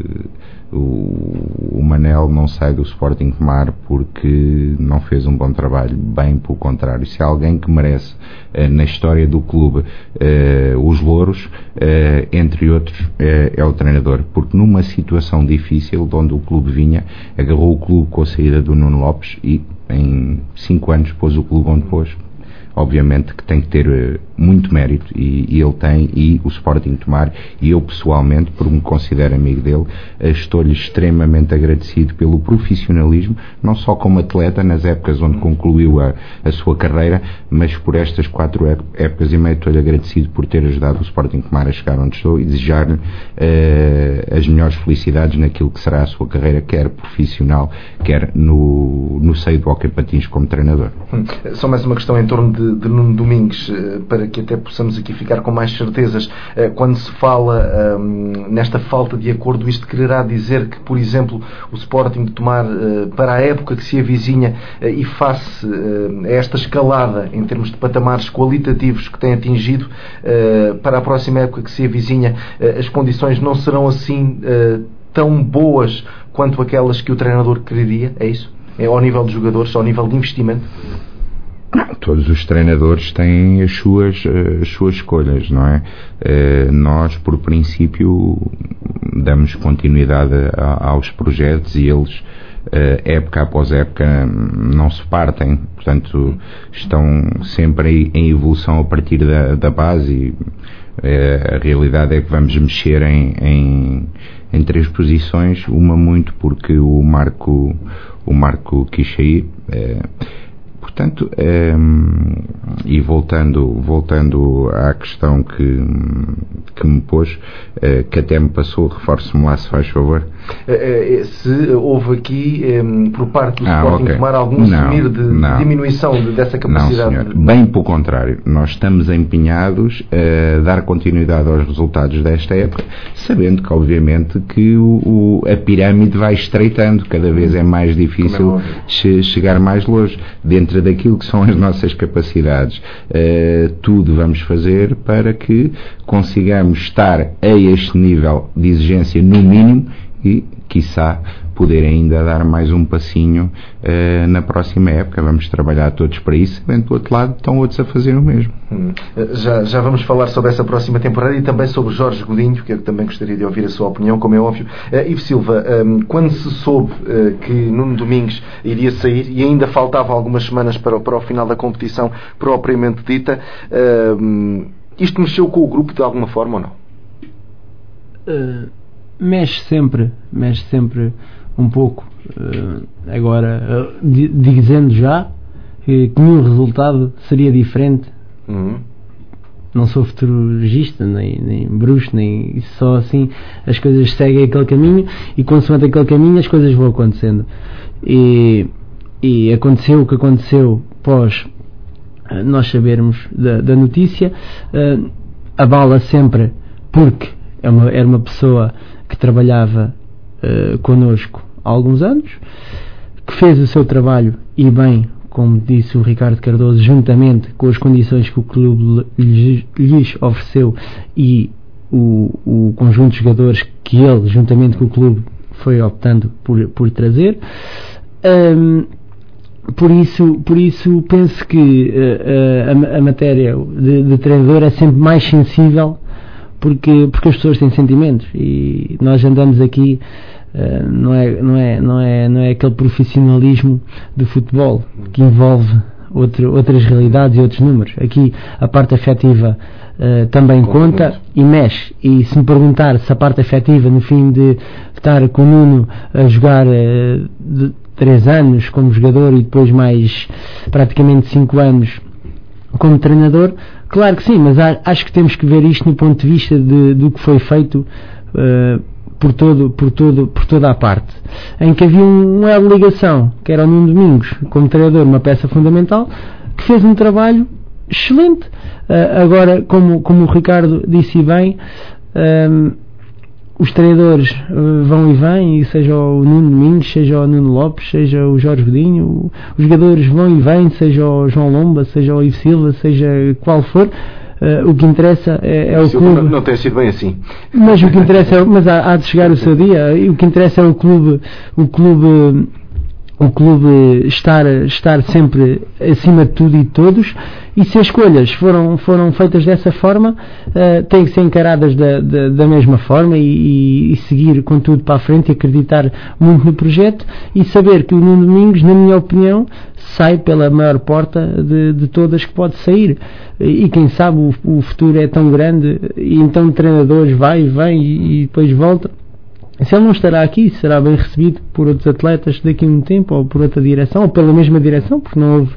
o Manel não sai do Sporting Tomar porque não fez um bom trabalho, bem pelo contrário. Se há alguém que merece na história do clube os louros, entre outros, é o treinador, porque numa situação difícil de onde o clube vinha, agarrou o clube com a saída do Nuno Lopes e em 5 anos pôs o clube onde pôs. Obviamente que tem que ter muito mérito, e ele tem, e o Sporting Tomar, e eu pessoalmente, por me considero amigo dele, estou-lhe extremamente agradecido pelo profissionalismo, não só como atleta nas épocas onde concluiu a sua carreira, mas por estas 4 épocas e meia. Estou-lhe agradecido por ter ajudado o Sporting Tomar a chegar onde estou, e desejar-lhe as melhores felicidades naquilo que será a sua carreira, quer profissional, quer no seio do Hóquei Patins como treinador. Só mais uma questão em torno de Nuno Domingues, para que até possamos aqui ficar com mais certezas. Quando se fala nesta falta de acordo, isto quererá dizer que, por exemplo, o Sporting de Tomar, para a época que se avizinha, e face a esta escalada em termos de patamares qualitativos que tem atingido, para a próxima época que se avizinha, as condições não serão assim tão boas quanto aquelas que o treinador quereria? É isso? É ao nível de jogadores, ao nível de investimento? todos os treinadores têm as suas escolhas, não é? Nós, por princípio, damos continuidade aos projetos e eles, época após época, não se partem, portanto estão sempre em evolução a partir da base. A realidade é que vamos mexer em 3 posições, uma muito porque o Marco quis sair. Portanto, e voltando à questão que me pôs, que até me passou, reforce-me lá, se faz favor. Se houve aqui, por parte do Sporting, tomar algum assumir de diminuição dessa capacidade? Não, senhor. Bem pelo contrário. Nós estamos empenhados a dar continuidade aos resultados desta época, sabendo que, obviamente, que a pirâmide vai estreitando, cada vez é mais difícil chegar mais longe. Dentro daquilo que são as nossas capacidades, tudo vamos fazer para que consigamos estar a este nível de exigência no mínimo e, quiçá, poder ainda dar mais um passinho na próxima época. Vamos trabalhar todos para isso, bem do outro lado estão outros a fazer o mesmo. Já vamos falar sobre essa próxima temporada e também sobre Jorge Godinho, que eu também gostaria de ouvir a sua opinião, como é óbvio. Ivo Silva, quando se soube que Nuno Domingues iria sair e ainda faltavam algumas semanas para o final da competição propriamente dita, isto mexeu com o grupo de alguma forma ou não? Mexe sempre um pouco. Agora, dizendo já que nenhum resultado seria diferente. Não sou futurologista, nem bruxo, nem só assim. As coisas seguem aquele caminho e, consoante aquele caminho, as coisas vão acontecendo. E aconteceu o que aconteceu pós nós sabermos da notícia. Abala sempre, porque era uma pessoa que trabalhava connosco há alguns anos, que fez o seu trabalho e bem, como disse o Ricardo Cardoso, juntamente com as condições que o clube lhes ofereceu e o conjunto de jogadores que ele, juntamente com o clube, foi optando por trazer. Por isso penso que a matéria de treinador é sempre mais sensível, porque as pessoas têm sentimentos e nós andamos aqui, não é aquele profissionalismo do futebol que envolve outras realidades e outros números. Aqui a parte afetiva também conta e mexe. E se me perguntar se a parte afetiva, no fim de estar com o Nuno a jogar 3 anos como jogador e depois mais praticamente 5 anos como treinador, claro que sim, mas acho que temos que ver isto no ponto de vista do que foi feito por toda a parte, em que havia uma ligação, que era o Nuno Domingos como treinador, uma peça fundamental, que fez um trabalho excelente. Agora, como o Ricardo disse bem, os treinadores vão e vêm, seja o Nuno Domingos, seja o Nuno Lopes, seja o Jorge Godinho, os jogadores vão e vêm, seja o João Lomba, seja o Ivo Silva, seja qual for. O que interessa é o clube. Não tem sido bem assim. Mas o que interessa mas há de chegar o seu dia, e o que interessa é o clube estar sempre acima de tudo e de todos, e se as escolhas foram feitas dessa forma, têm que ser encaradas da mesma forma e seguir com tudo para a frente e acreditar muito no projeto e saber que o Nuno Domingos, na minha opinião, sai pela maior porta de todas que pode sair, e quem sabe o futuro é tão grande e então treinadores vem e depois volta. Se ele não estará aqui, será bem recebido por outros atletas daqui a um tempo, ou por outra direção, ou pela mesma direção, porque não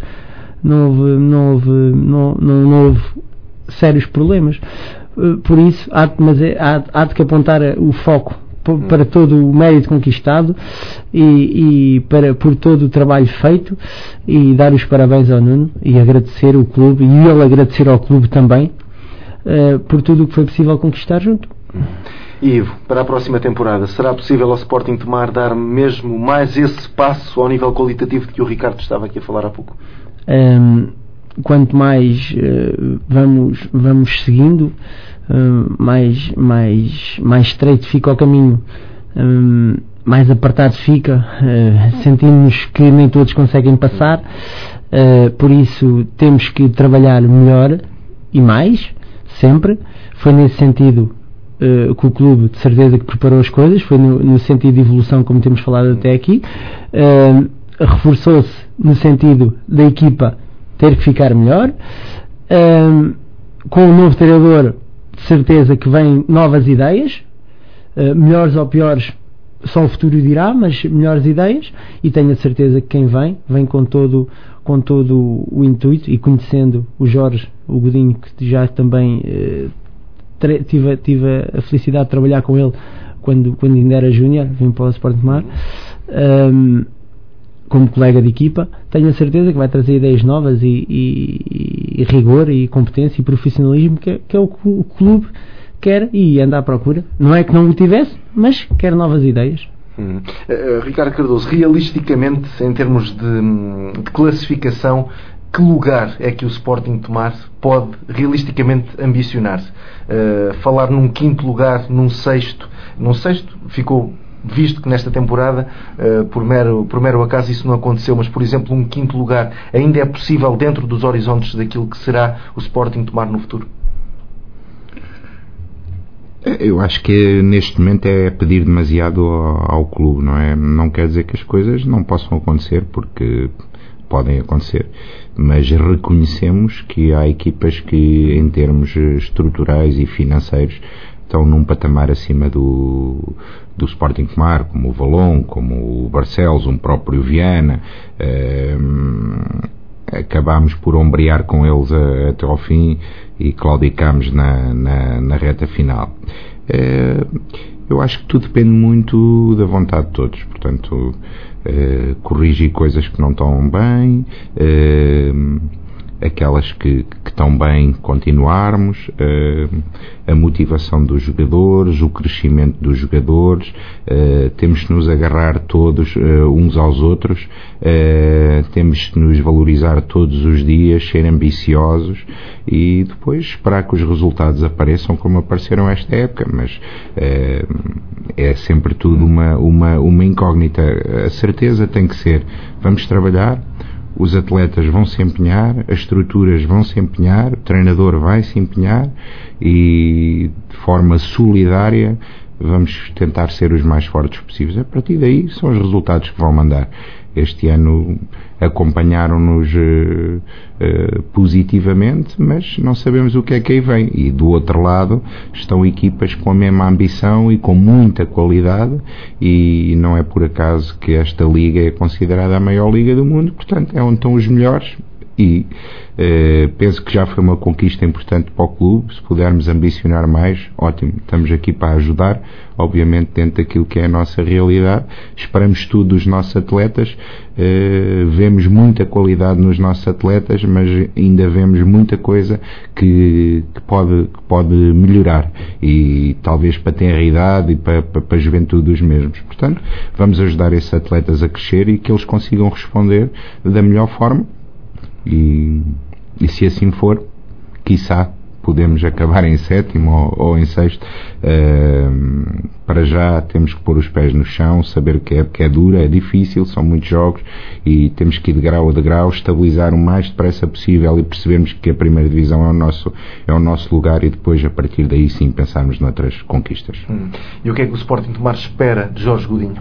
houve sérios problemas. Por isso, há de que apontar o foco para todo o mérito conquistado e por todo o trabalho feito, e dar os parabéns ao Nuno e agradecer o clube, e ele agradecer ao clube também por tudo o que foi possível conquistar junto. Ivo, para a próxima temporada, será possível ao Sporting dar mesmo mais esse passo ao nível qualitativo de que o Ricardo estava aqui a falar há pouco? Quanto mais vamos seguindo, mais estreito fica o caminho, mais apertado fica, sentimos que nem todos conseguem passar, por isso temos que trabalhar melhor e mais, sempre. Foi nesse sentido que o clube de certeza que preparou as coisas, foi no sentido de evolução, como temos falado até aqui. Reforçou-se no sentido da equipa ter que ficar melhor. Com o novo treinador, de certeza que vêm novas ideias, melhores ou piores, só o futuro dirá, mas melhores ideias, e tenho a certeza que quem vem com todo o intuito, e conhecendo o Jorge, o Godinho, que já também tive a felicidade de trabalhar com ele quando ainda era júnior, vim para o Sporting Tomar, como colega de equipa. Tenho a certeza que vai trazer ideias novas e rigor e competência e profissionalismo que é o que o clube quer e anda à procura. Não é que não o tivesse, mas quer novas ideias. Ricardo Cardoso, realisticamente, em termos de classificação, que lugar é que o Sporting Tomar pode realisticamente ambicionar? Falar num quinto lugar, num sexto ficou visto que nesta temporada, por mero acaso, isso não aconteceu, mas, por exemplo, um quinto lugar ainda é possível dentro dos horizontes daquilo que será o Sporting Tomar no futuro? Eu acho que neste momento é pedir demasiado ao clube, não é? Não quer dizer que as coisas não possam acontecer, porque podem acontecer, mas reconhecemos que há equipas que, em termos estruturais e financeiros, estão num patamar acima do Sporting Tomar, como o Valon, como o Barcelos, um próprio Viana. Acabámos por ombrear com eles até ao fim e claudicámos na reta final. Eu acho que tudo depende muito da vontade de todos, portanto, corrigir coisas que não estão bem, aquelas que estão bem, continuarmos, a motivação dos jogadores, o crescimento dos jogadores, temos que nos agarrar todos uns aos outros, temos que nos valorizar todos os dias, ser ambiciosos e depois esperar que os resultados apareçam como apareceram esta época, mas é sempre tudo uma incógnita. A certeza tem que ser, vamos trabalhar, os atletas vão se empenhar, as estruturas vão se empenhar, o treinador vai se empenhar e de forma solidária vamos tentar ser os mais fortes possíveis. A partir daí são os resultados que vão mandar. Este ano acompanharam-nos positivamente, mas não sabemos o que é que aí vem. E do outro lado estão equipas com a mesma ambição e com muita qualidade, e não é por acaso que esta liga é considerada a maior liga do mundo, portanto é onde estão os melhores. E penso que já foi uma conquista importante para o clube. Se pudermos ambicionar mais, ótimo, estamos aqui para ajudar, obviamente dentro daquilo que é a nossa realidade. Esperamos tudo dos nossos atletas, vemos muita qualidade nos nossos atletas, mas ainda vemos muita coisa que pode melhorar, e talvez para ter a idade e para a juventude dos mesmos. Portanto, vamos ajudar esses atletas a crescer e que eles consigam responder da melhor forma. E se assim for, quiçá podemos acabar em sétimo ou em sexto. Para já temos que pôr os pés no chão, saber que é dura, é difícil, são muitos jogos e temos que ir de grau a degrau, estabilizar o mais depressa possível e percebermos que a primeira divisão é o nosso lugar, e depois a partir daí sim pensarmos noutras conquistas. E o que é que o Sporting Tomar espera de Jorge Godinho?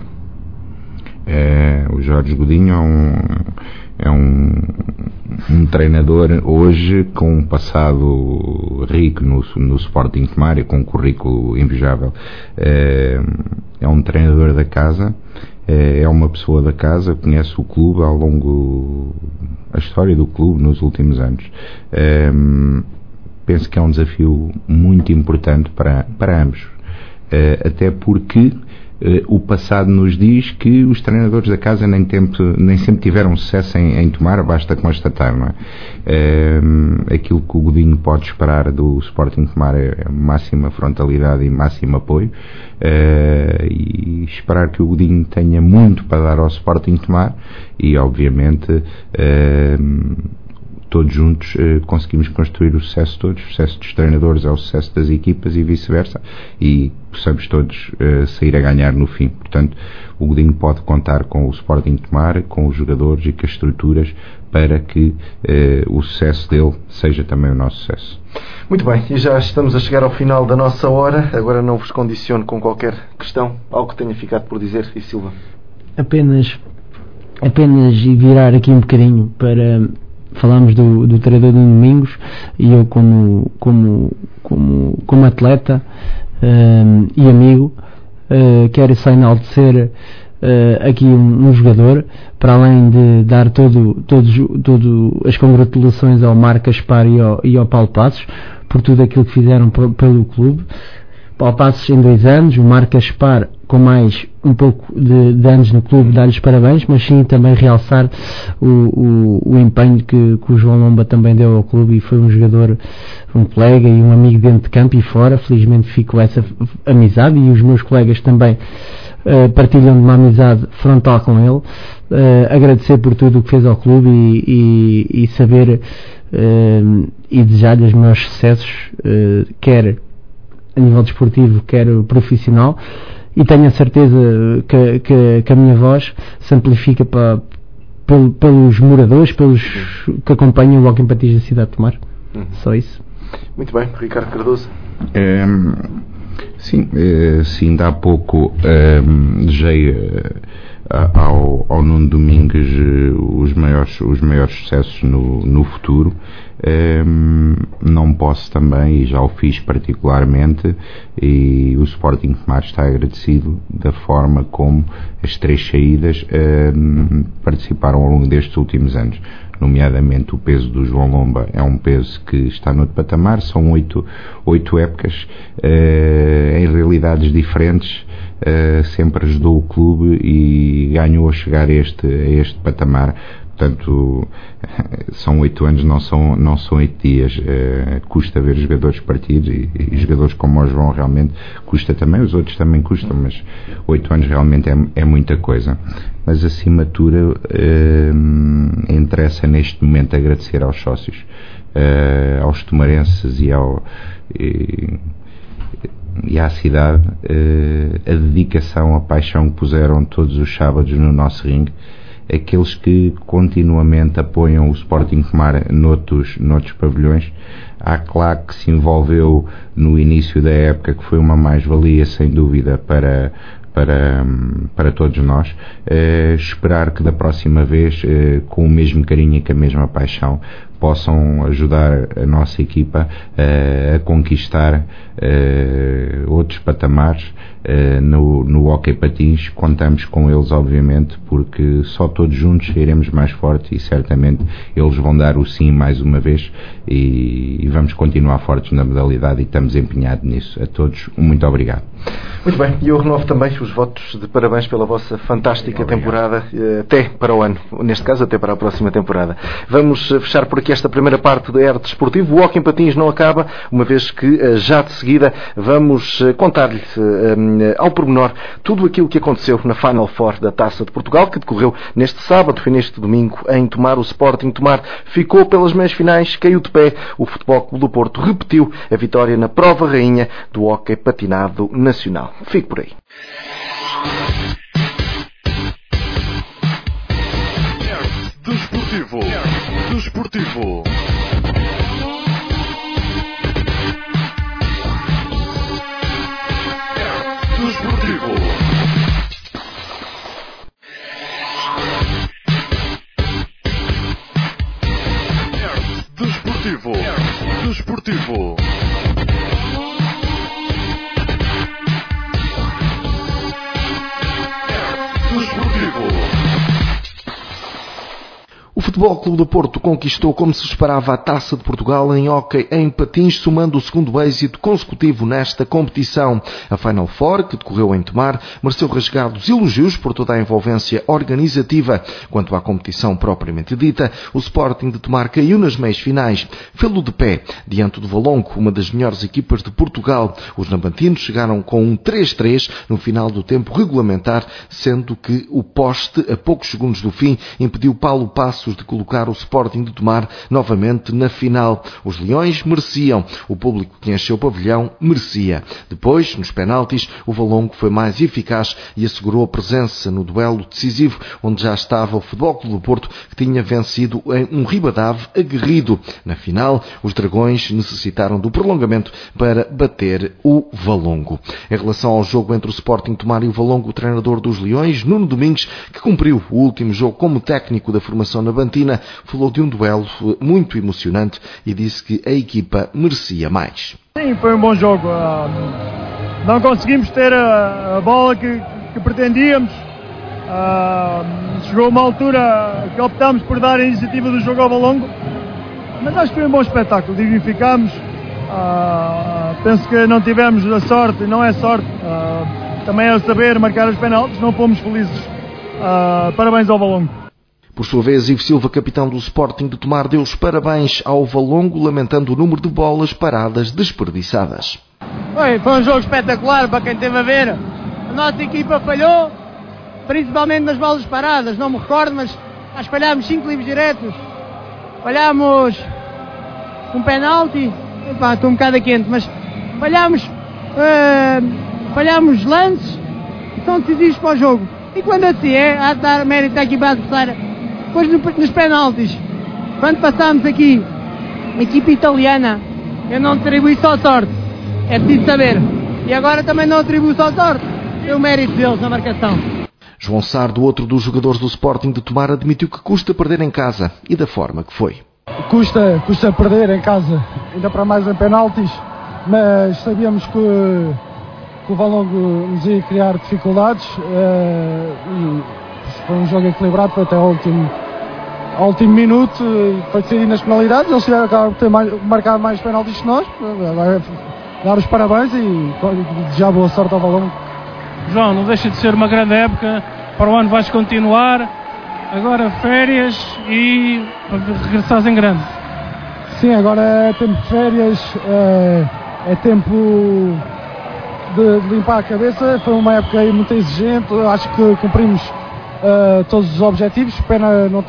O Jorge Godinho é um treinador hoje com um passado rico no Sporting Tomar e com um currículo invejável. É um treinador da casa, é uma pessoa da casa, conhece o clube ao longo a história do clube nos últimos anos. Penso que é um desafio muito importante para ambos, até porque o passado nos diz que os treinadores da casa nem sempre tiveram sucesso em Tomar, basta constatar, não é? Aquilo que o Godinho pode esperar do Sporting Tomar é máxima frontalidade e máximo apoio, e esperar que o Godinho tenha muito para dar ao Sporting Tomar e, obviamente, todos juntos conseguimos construir o sucesso de todos. O sucesso dos treinadores é o sucesso das equipas e vice-versa, e possamos todos sair a ganhar no fim. Portanto, o Godinho pode contar com o Sporting Tomar, com os jogadores e com as estruturas para que o sucesso dele seja também o nosso sucesso. Muito bem, e já estamos a chegar ao final da nossa hora. Agora não vos condiciono com qualquer questão, algo que tenha ficado por dizer, e Silva? Apenas virar aqui um bocadinho para falarmos do treinador de Domingos, e eu como atleta e amigo quero enaltecer aqui um jogador, para além de dar todo as congratulações ao Marco Gaspar e ao Paulo Passos por tudo aquilo que fizeram pelo clube. Paulo Passos em 2 anos, o Marco Gaspar com mais um pouco de anos no clube, dar-lhes parabéns, mas sim também realçar o empenho que o João Lomba também deu ao clube, e foi um jogador, um colega e um amigo dentro de campo e fora. Felizmente fico essa amizade, e os meus colegas também partilham de uma amizade frontal com ele. Agradecer por tudo o que fez ao clube e saber e desejar-lhe os meus sucessos, quer a nível desportivo, quer profissional, e tenho a certeza que a minha voz se amplifica pelos moradores, pelos que acompanham o Walking Patins da cidade de Tomar. Só isso. Muito bem, Ricardo Cardoso. Sim, ainda há pouco desejei ao Nuno Domingues os maiores sucessos no futuro. Não posso também, e já o fiz particularmente, e o Sporting Tomar está agradecido da forma como as 3 saídas participaram ao longo destes últimos anos. Nomeadamente o peso do João Lomba é um peso que está noutro patamar. São 8 épocas em realidades diferentes, sempre ajudou o clube e ganhou a chegar a este patamar. Portanto, são 8 anos, não são 8 dias. Custa ver jogadores partir, e jogadores como o João realmente custa também, os outros também custam, mas 8 anos realmente é muita coisa. Mas acima de tudo interessa neste momento agradecer aos sócios, aos tomarenses e à cidade, a dedicação, a paixão que puseram todos os sábados no nosso ringue. Aqueles que continuamente apoiam o Sporting Tomar noutros pavilhões. Há claro que se envolveu no início da época, que foi uma mais-valia sem dúvida para todos nós. Esperar que da próxima vez, com o mesmo carinho e com a mesma paixão, possam ajudar a nossa equipa a conquistar outros patamares no Hockey Patins. Contamos com eles, obviamente, porque só todos juntos iremos mais forte, e certamente eles vão dar o sim mais uma vez, e vamos continuar fortes na modalidade, e estamos empenhados nisso. A todos, muito obrigado. Muito bem, e eu renovo também os votos de parabéns pela vossa fantástica temporada, até para o ano, neste caso até para a próxima temporada. Vamos fechar por aqui esta primeira parte do ER Desportivo. O Hockey em Patins não acaba, uma vez que já de seguida vamos contar-lhe ao pormenor tudo aquilo que aconteceu na Final Four da Taça de Portugal, que decorreu neste sábado e neste domingo em Tomar. O Sporting Tomar ficou pelas meias finais, caiu de pé. O Futebol Clube do Porto repetiu a vitória na prova rainha do hóquei patinado nacional. Fique por aí. Desportivo. Desportivo. Desportivo. Desportivo. Desportivo. O Futebol Clube do Porto conquistou, como se esperava, a Taça de Portugal em hóquei em patins, somando o segundo êxito consecutivo nesta competição. A Final Four, que decorreu em Tomar, mereceu rasgados elogios por toda a envolvência organizativa. Quanto à competição propriamente dita, o Sporting de Tomar caiu nas meias finais. Fê-lo de pé, diante do Valongo, uma das melhores equipas de Portugal. Os nabantinos chegaram com um 3-3 no final do tempo regulamentar, sendo que o poste, a poucos segundos do fim, impediu Paulo Passos de colocar o Sporting de Tomar novamente na final. Os Leões mereciam, o público que encheu o pavilhão merecia. Depois, nos penaltis, o Valongo foi mais eficaz e assegurou a presença no duelo decisivo, onde já estava o Futebol Clube do Porto, que tinha vencido em um Ribadave aguerrido. Na final, os Dragões necessitaram do prolongamento para bater o Valongo. Em relação ao jogo entre o Sporting de Tomar e o Valongo, o treinador dos Leões, Nuno Domingues, que cumpriu o último jogo como técnico da formação na Bantina, falou de um duelo muito emocionante e disse que a equipa merecia mais. Sim, foi um bom jogo. Não conseguimos ter a bola que pretendíamos. Chegou uma altura que optámos por dar a iniciativa do jogo ao Valongo, mas acho que foi um bom espetáculo. Dignificámos. Penso que não tivemos a sorte, não é sorte. Também é saber marcar os penaltis, não fomos felizes. Parabéns ao Valongo. Por sua vez, Ivo Silva, capitão do Sporting de Tomar, deu os parabéns ao Valongo, lamentando o número de bolas paradas desperdiçadas. Foi um jogo espetacular para quem esteve a ver. A nossa equipa falhou, principalmente nas bolas paradas. Não me recordo, mas nós falhámos 5 livros diretos. Falhámos um penalti. Estou um bocado quente, mas falhámos lances que são decisivos para o jogo. E quando assim há de dar mérito à equipa adversária. Depois nos penaltis, quando passámos aqui, a equipa italiana, eu não atribuí só sorte, é preciso saber. E agora também não atribuo só sorte, é o mérito deles na marcação. João Sardo, outro dos jogadores do Sporting de Tomar, admitiu que custa perder em casa e da forma que foi. Custa perder em casa, ainda para mais em penaltis, mas sabíamos que o Valongo nos ia criar dificuldades e foi um jogo equilibrado, foi até ao último minuto, foi decidido nas penalidades. Eles acabaram por ter marcado mais penaltis que nós. Agora dar os parabéns e desejar boa sorte ao Valongo. João, não deixa de ser uma grande época, para o ano vais continuar, agora férias e regressares em grande. Sim, agora é tempo de férias, é tempo de limpar a cabeça. Foi uma época muito exigente, acho que cumprimos todos os objetivos. Pena não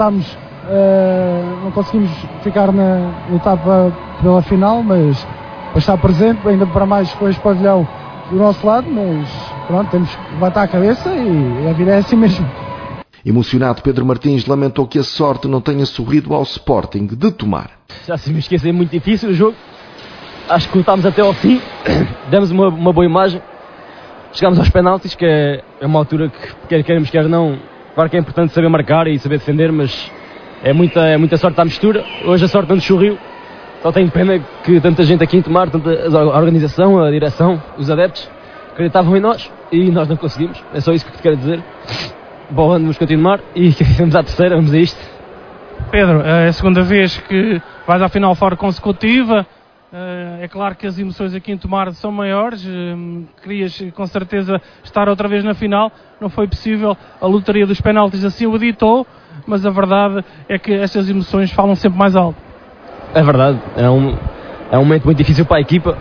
conseguimos ficar na lutar pela final, mas para estar presente, ainda para mais com este pavilhão do nosso lado, mas pronto, temos que levantar a cabeça e a vida é assim mesmo. Emocionado, Pedro Martins lamentou que a sorte não tenha sorrido ao Sporting de Tomar. Já se me esquece, é muito difícil o jogo. Acho que lutámos até ao fim, demos uma boa imagem, chegámos aos penaltis, que é uma altura que quer queremos, quer não. Claro que é importante saber marcar e saber defender, mas é muita sorte à mistura. Hoje a sorte não nos sorriu. Só tenho pena que tanta gente aqui em Tomar, a organização, a direção, os adeptos, acreditavam em nós e nós não conseguimos. É só isso que te quero dizer. Bom, vamos continuar e vamos à terceira, vamos a isto. Pedro, é a segunda vez que vais à final fora consecutiva. É claro que as emoções aqui em Tomar são maiores. Querias com certeza estar outra vez na final. Não foi possível, a lotaria dos penaltis assim o ditou, mas a verdade é que estas emoções falam sempre mais alto. É verdade, é um momento muito difícil para a equipa.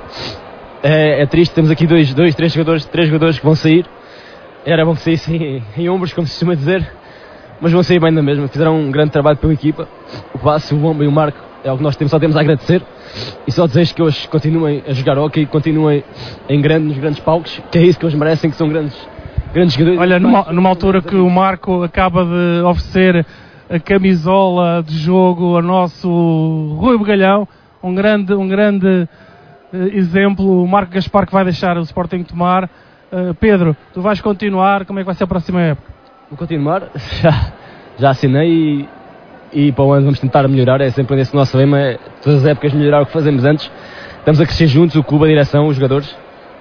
É triste, temos aqui três jogadores que vão sair. Era bom que saíssem em ombros, como se costuma dizer, mas vão sair bem da mesma. Fizeram um grande trabalho pela equipa. O Passo, o Bomba e o Marco é o que nós só temos a agradecer. E só desejo que hoje continuem a jogar hockey, continuem nos grandes palcos, que é isso que eles merecem, que são grandes jogadores. Olha, numa altura que o Marco acaba de oferecer a camisola de jogo ao nosso Rui Begalhão, um grande exemplo, o Marco Gaspar, que vai deixar o Sporting de Tomar. Pedro, tu vais continuar, como é que vai ser a próxima época? Vou continuar, já assinei e para o ano vamos tentar melhorar, é sempre esse nosso lema, todas as épocas melhorar o que fazemos antes. Estamos a crescer juntos, o clube, a direção, os jogadores,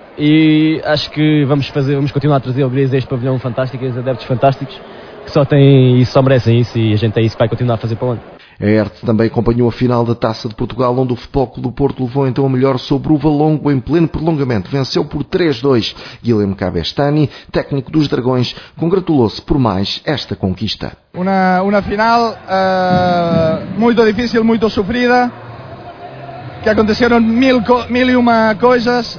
e acho que vamos continuar a trazer alegrias a este pavilhão fantástico, estes adeptos fantásticos, que só têm isso, só merecem isso, e a gente é isso que vai continuar a fazer para o ano. A ERT também acompanhou a final da Taça de Portugal, onde o Futebol Clube do Porto levou então a melhor sobre o Valongo em pleno prolongamento. Venceu por 3-2. Guilherme Cabestani, técnico dos Dragões, congratulou-se por mais esta conquista. Una final muito difícil, muito sofrida, que aconteceram mil e uma coisas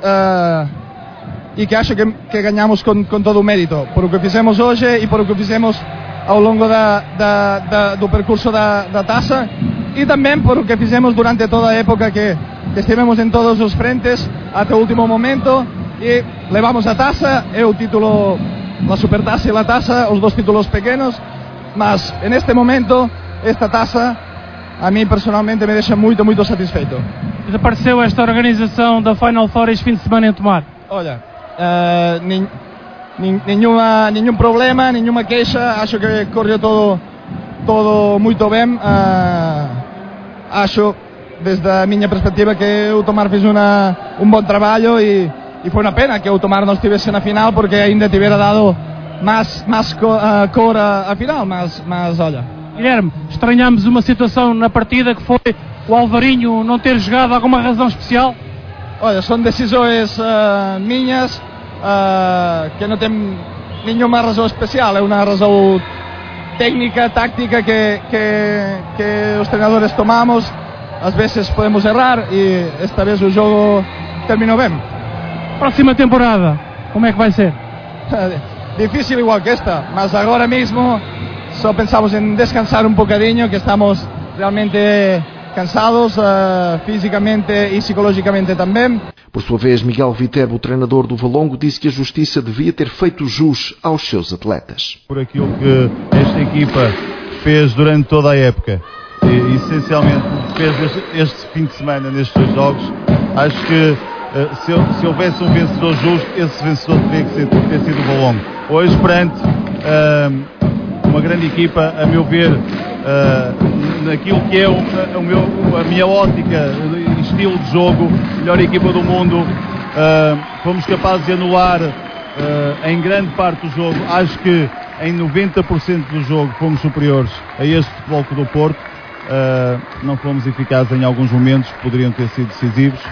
e que acho que ganhamos com todo o mérito, por o que fizemos hoje e por o que fizemos ao longo do percurso da taça e também por o que fizemos durante toda a época que estivemos em todos os frentes até o último momento e levamos a taça e o título, a supertaça e a taça, os dois títulos pequenos, mas neste momento esta taça a mim personalmente me deixa muito, muito satisfeito. Que pareceu esta organização da Final Four este fim de semana em Tomar? Olha, nenhum problema, nenhuma queixa, acho que correu todo muito bem. Acho, desde a minha perspectiva, que o Tomar fez um bom trabalho e foi uma pena que o Tomar não estivesse na final, porque ainda tivera dado mais cor à final, mas olha. Guilherme, estranhamos uma situação na partida que foi o Alvarinho não ter jogado, alguma razão especial? Olha, são decisões minhas que não tem nenhuma razão especial, é uma razão técnica, táctica que os treinadores tomamos. Às vezes podemos errar e esta vez o jogo terminou bem. Próxima temporada, como é que vai ser? Difícil igual que esta, mas agora mesmo só pensamos em descansar um bocadinho, que estamos realmente cansados, fisicamente e psicologicamente também. Por sua vez, Miguel Viterbo, o treinador do Valongo, disse que a Justiça devia ter feito jus aos seus atletas. Por aquilo que esta equipa fez durante toda a época e essencialmente fez este fim de semana nestes dois jogos, acho que se houvesse um vencedor justo, esse vencedor teria que ter sido o Valongo. Hoje, perante uma grande equipa, a meu ver, naquilo que é a minha ótica, estilo de jogo, melhor equipa do mundo, fomos capazes de anular em grande parte do jogo. Acho que em 90% do jogo fomos superiores a este Futebol Clube do Porto. Não fomos eficazes em alguns momentos que poderiam ter sido decisivos.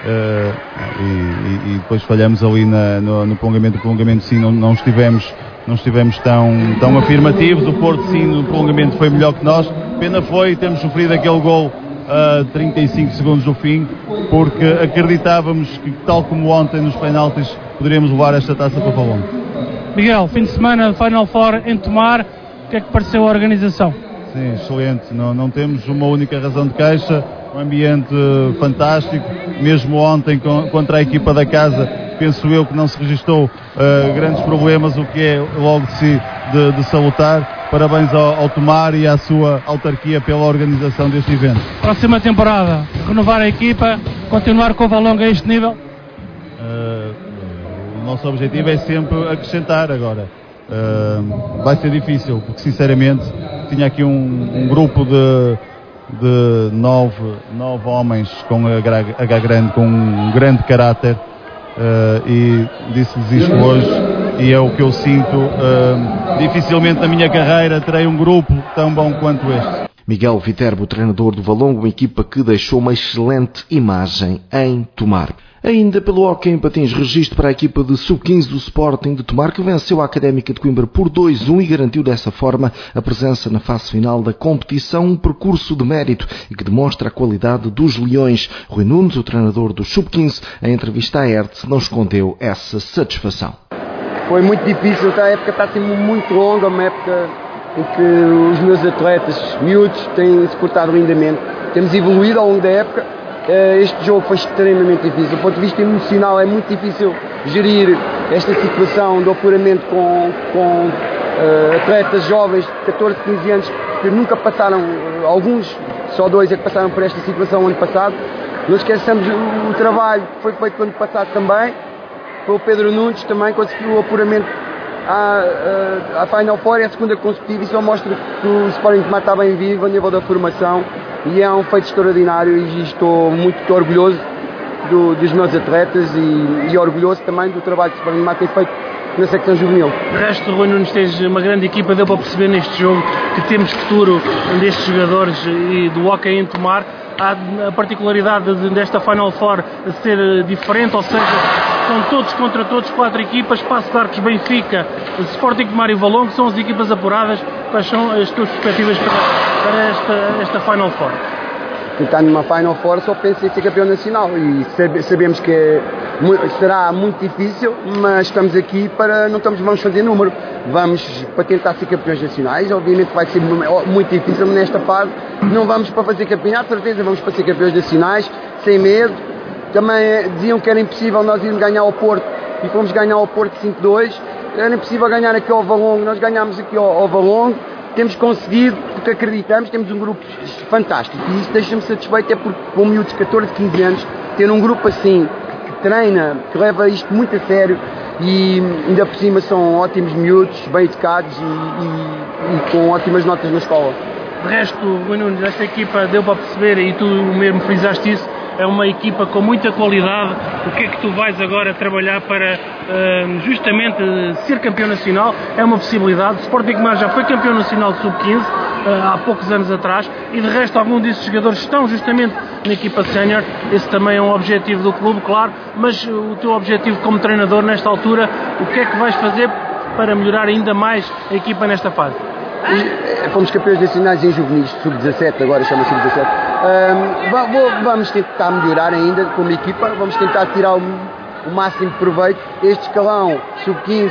E depois falhamos ali no prolongamento. O prolongamento sim, não estivemos tão afirmativos. O Porto sim, no prolongamento foi melhor que nós. Pena foi termos sofrido aquele gol a 35 segundos do fim, porque acreditávamos que, tal como ontem nos penaltis, poderíamos levar esta taça para o Valongo. Miguel, fim de semana Final Four em Tomar, o que é que pareceu a organização? Sim, excelente, não temos uma única razão de queixa, um ambiente fantástico, mesmo ontem contra a equipa da casa, penso eu que não se registou grandes problemas, o que é logo de salutar. Parabéns ao Tomar e à sua autarquia pela organização deste evento. Próxima temporada, renovar a equipa, continuar com o Valongo a este nível? O nosso objetivo é sempre acrescentar agora. Vai ser difícil, porque sinceramente tinha aqui um grupo de nove homens com H grande, com um grande caráter, e disse-lhes isto hoje e é o que eu sinto. Dificilmente na minha carreira terei um grupo tão bom quanto este. Miguel Viterbo, treinador do Valongo, uma equipa que deixou uma excelente imagem em Tomar. Ainda pelo hóquei em patins, registro para a equipa de sub-15 do Sporting de Tomar, que venceu a Académica de Coimbra por 2-1 e garantiu dessa forma a presença na fase final da competição, um percurso de mérito e que demonstra a qualidade dos Leões. Rui Nunes, o treinador do sub-15, em entrevista à ERT, não escondeu essa satisfação. Foi muito difícil, a época está sendo muito longa, uma época em que os meus atletas miúdos têm se portado lindamente. Temos evoluído ao longo da época. Este jogo foi extremamente difícil. Do ponto de vista emocional é muito difícil gerir esta situação do apuramento com atletas jovens de 14, 15 anos que nunca passaram, alguns, só 2 é que passaram por esta situação ano passado. Não esqueçamos o trabalho que foi feito no ano passado também. O Pedro Nunes também conseguiu o apuramento à Final Four, é a segunda consecutiva, e só mostra que o Sporting de Tomar está bem vivo a nível da formação e é um feito extraordinário e estou muito orgulhoso dos meus atletas e orgulhoso também do trabalho que o Sporting de Tomar tem feito na secção juvenil. De resto, Rui Nunes, tens uma grande equipa, deu para perceber neste jogo que temos futuro destes jogadores e do hóquei em Tomar. Há a particularidade desta Final Four ser diferente, ou seja, são todos contra todos, 4 equipas, Paços de Arcos, Benfica, Sporting de Tomar e Valongo, são as equipas apuradas. Quais são as tuas perspectivas para esta Final Four? Quem está numa Final Four só pensa em ser campeão nacional e sabemos que será muito difícil, mas estamos aqui não vamos fazer número, vamos para tentar ser campeões nacionais. Obviamente vai ser muito difícil nesta fase. Não vamos para fazer campeonato, certeza, vamos para ser campeões nacionais, sem medo. Também diziam que era impossível nós irmos ganhar ao Porto e fomos ganhar ao Porto 5-2. Era impossível ganhar aqui ao Valongo, nós ganhámos aqui ao Valongo. Temos conseguido, porque acreditamos, temos um grupo fantástico e isso deixa-me satisfeito, é porque com miúdos de 14, 15 anos, ter um grupo assim, que treina, que leva isto muito a sério e ainda por cima são ótimos miúdos, bem educados e com ótimas notas na escola. De resto, Rui Nunes, esta equipa deu para perceber, e tu mesmo frisaste isso, é uma equipa com muita qualidade. O que é que tu vais agora trabalhar para justamente ser campeão nacional? É uma possibilidade. O Sporting Mar já foi campeão nacional de sub-15 há poucos anos atrás e de resto alguns desses jogadores estão justamente na equipa sénior. Esse também é um objetivo do clube, claro, mas o teu objetivo como treinador nesta altura, o que é que vais fazer para melhorar ainda mais a equipa nesta fase? Fomos campeões nacionais em juvenis, sub-17, agora chama-se sub-17. Vamos tentar melhorar ainda como equipa, vamos tentar tirar o máximo de proveito. Este escalão, sub-15,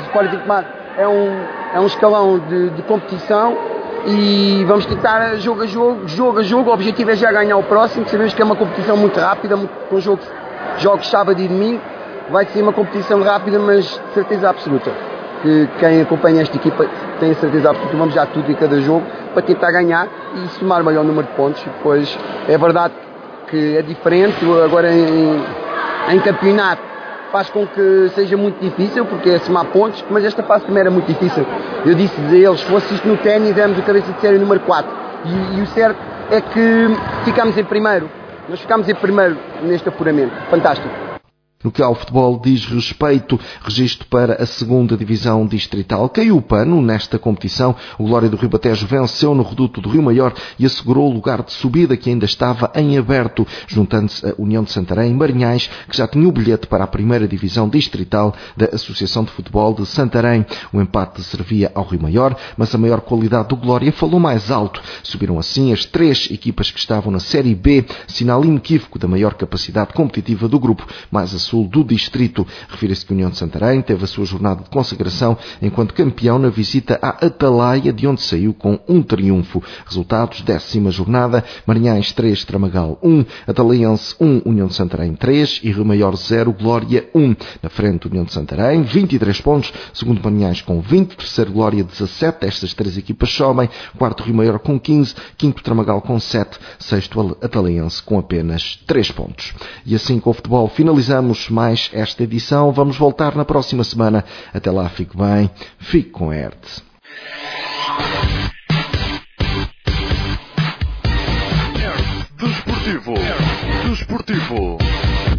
é um escalão de competição e vamos tentar jogo a jogo. O objetivo é já ganhar o próximo, sabemos que é uma competição muito rápida, com jogos sábado e domingo. Vai ser uma competição rápida, mas de certeza absoluta. Que quem acompanha esta equipa tem a certeza absoluta, vamos dar tudo em cada jogo para tentar ganhar e somar o maior número de pontos. Depois é verdade que é diferente, agora em campeonato faz com que seja muito difícil, porque é somar pontos, mas esta fase também era muito difícil. Eu disse-lhes a eles, se fosse isto no ténis, éramos o cabeça de série número 4 e o certo é que ficámos em primeiro, nós ficámos em primeiro neste apuramento, fantástico. No que ao futebol diz respeito, registro para a 2ª Divisão Distrital. Caiu o pano nesta competição. O Glória do Rio Batejo venceu no reduto do Rio Maior e assegurou o lugar de subida que ainda estava em aberto, juntando-se a União de Santarém e Marinhais, que já tinha o bilhete para a 1ª Divisão Distrital da Associação de Futebol de Santarém. O empate servia ao Rio Maior, mas a maior qualidade do Glória falou mais alto. Subiram assim as 3 equipas que estavam na Série B, sinal inequívoco da maior capacidade competitiva do grupo, mais a sul do distrito. Refira-se que a União de Santarém teve a sua jornada de consagração enquanto campeão na visita à Atalaia, de onde saiu com um triunfo. Resultados: 10ª jornada, Marinhais 3, Tramagal 1, Atalaiense 1, União de Santarém 3 e Rio Maior 0, Glória 1. Na frente, União de Santarém, 23 pontos, segundo Marinhais com 20, terceiro Glória 17, estas 3 equipas sobem, quarto Rio Maior com 15, quinto Tramagal com 7, sexto Atalaiense com apenas 3 pontos. E assim com o futebol finalizamos mais esta edição. Vamos voltar na próxima semana. Até lá, fique bem, fique com a ERT. Desportivo.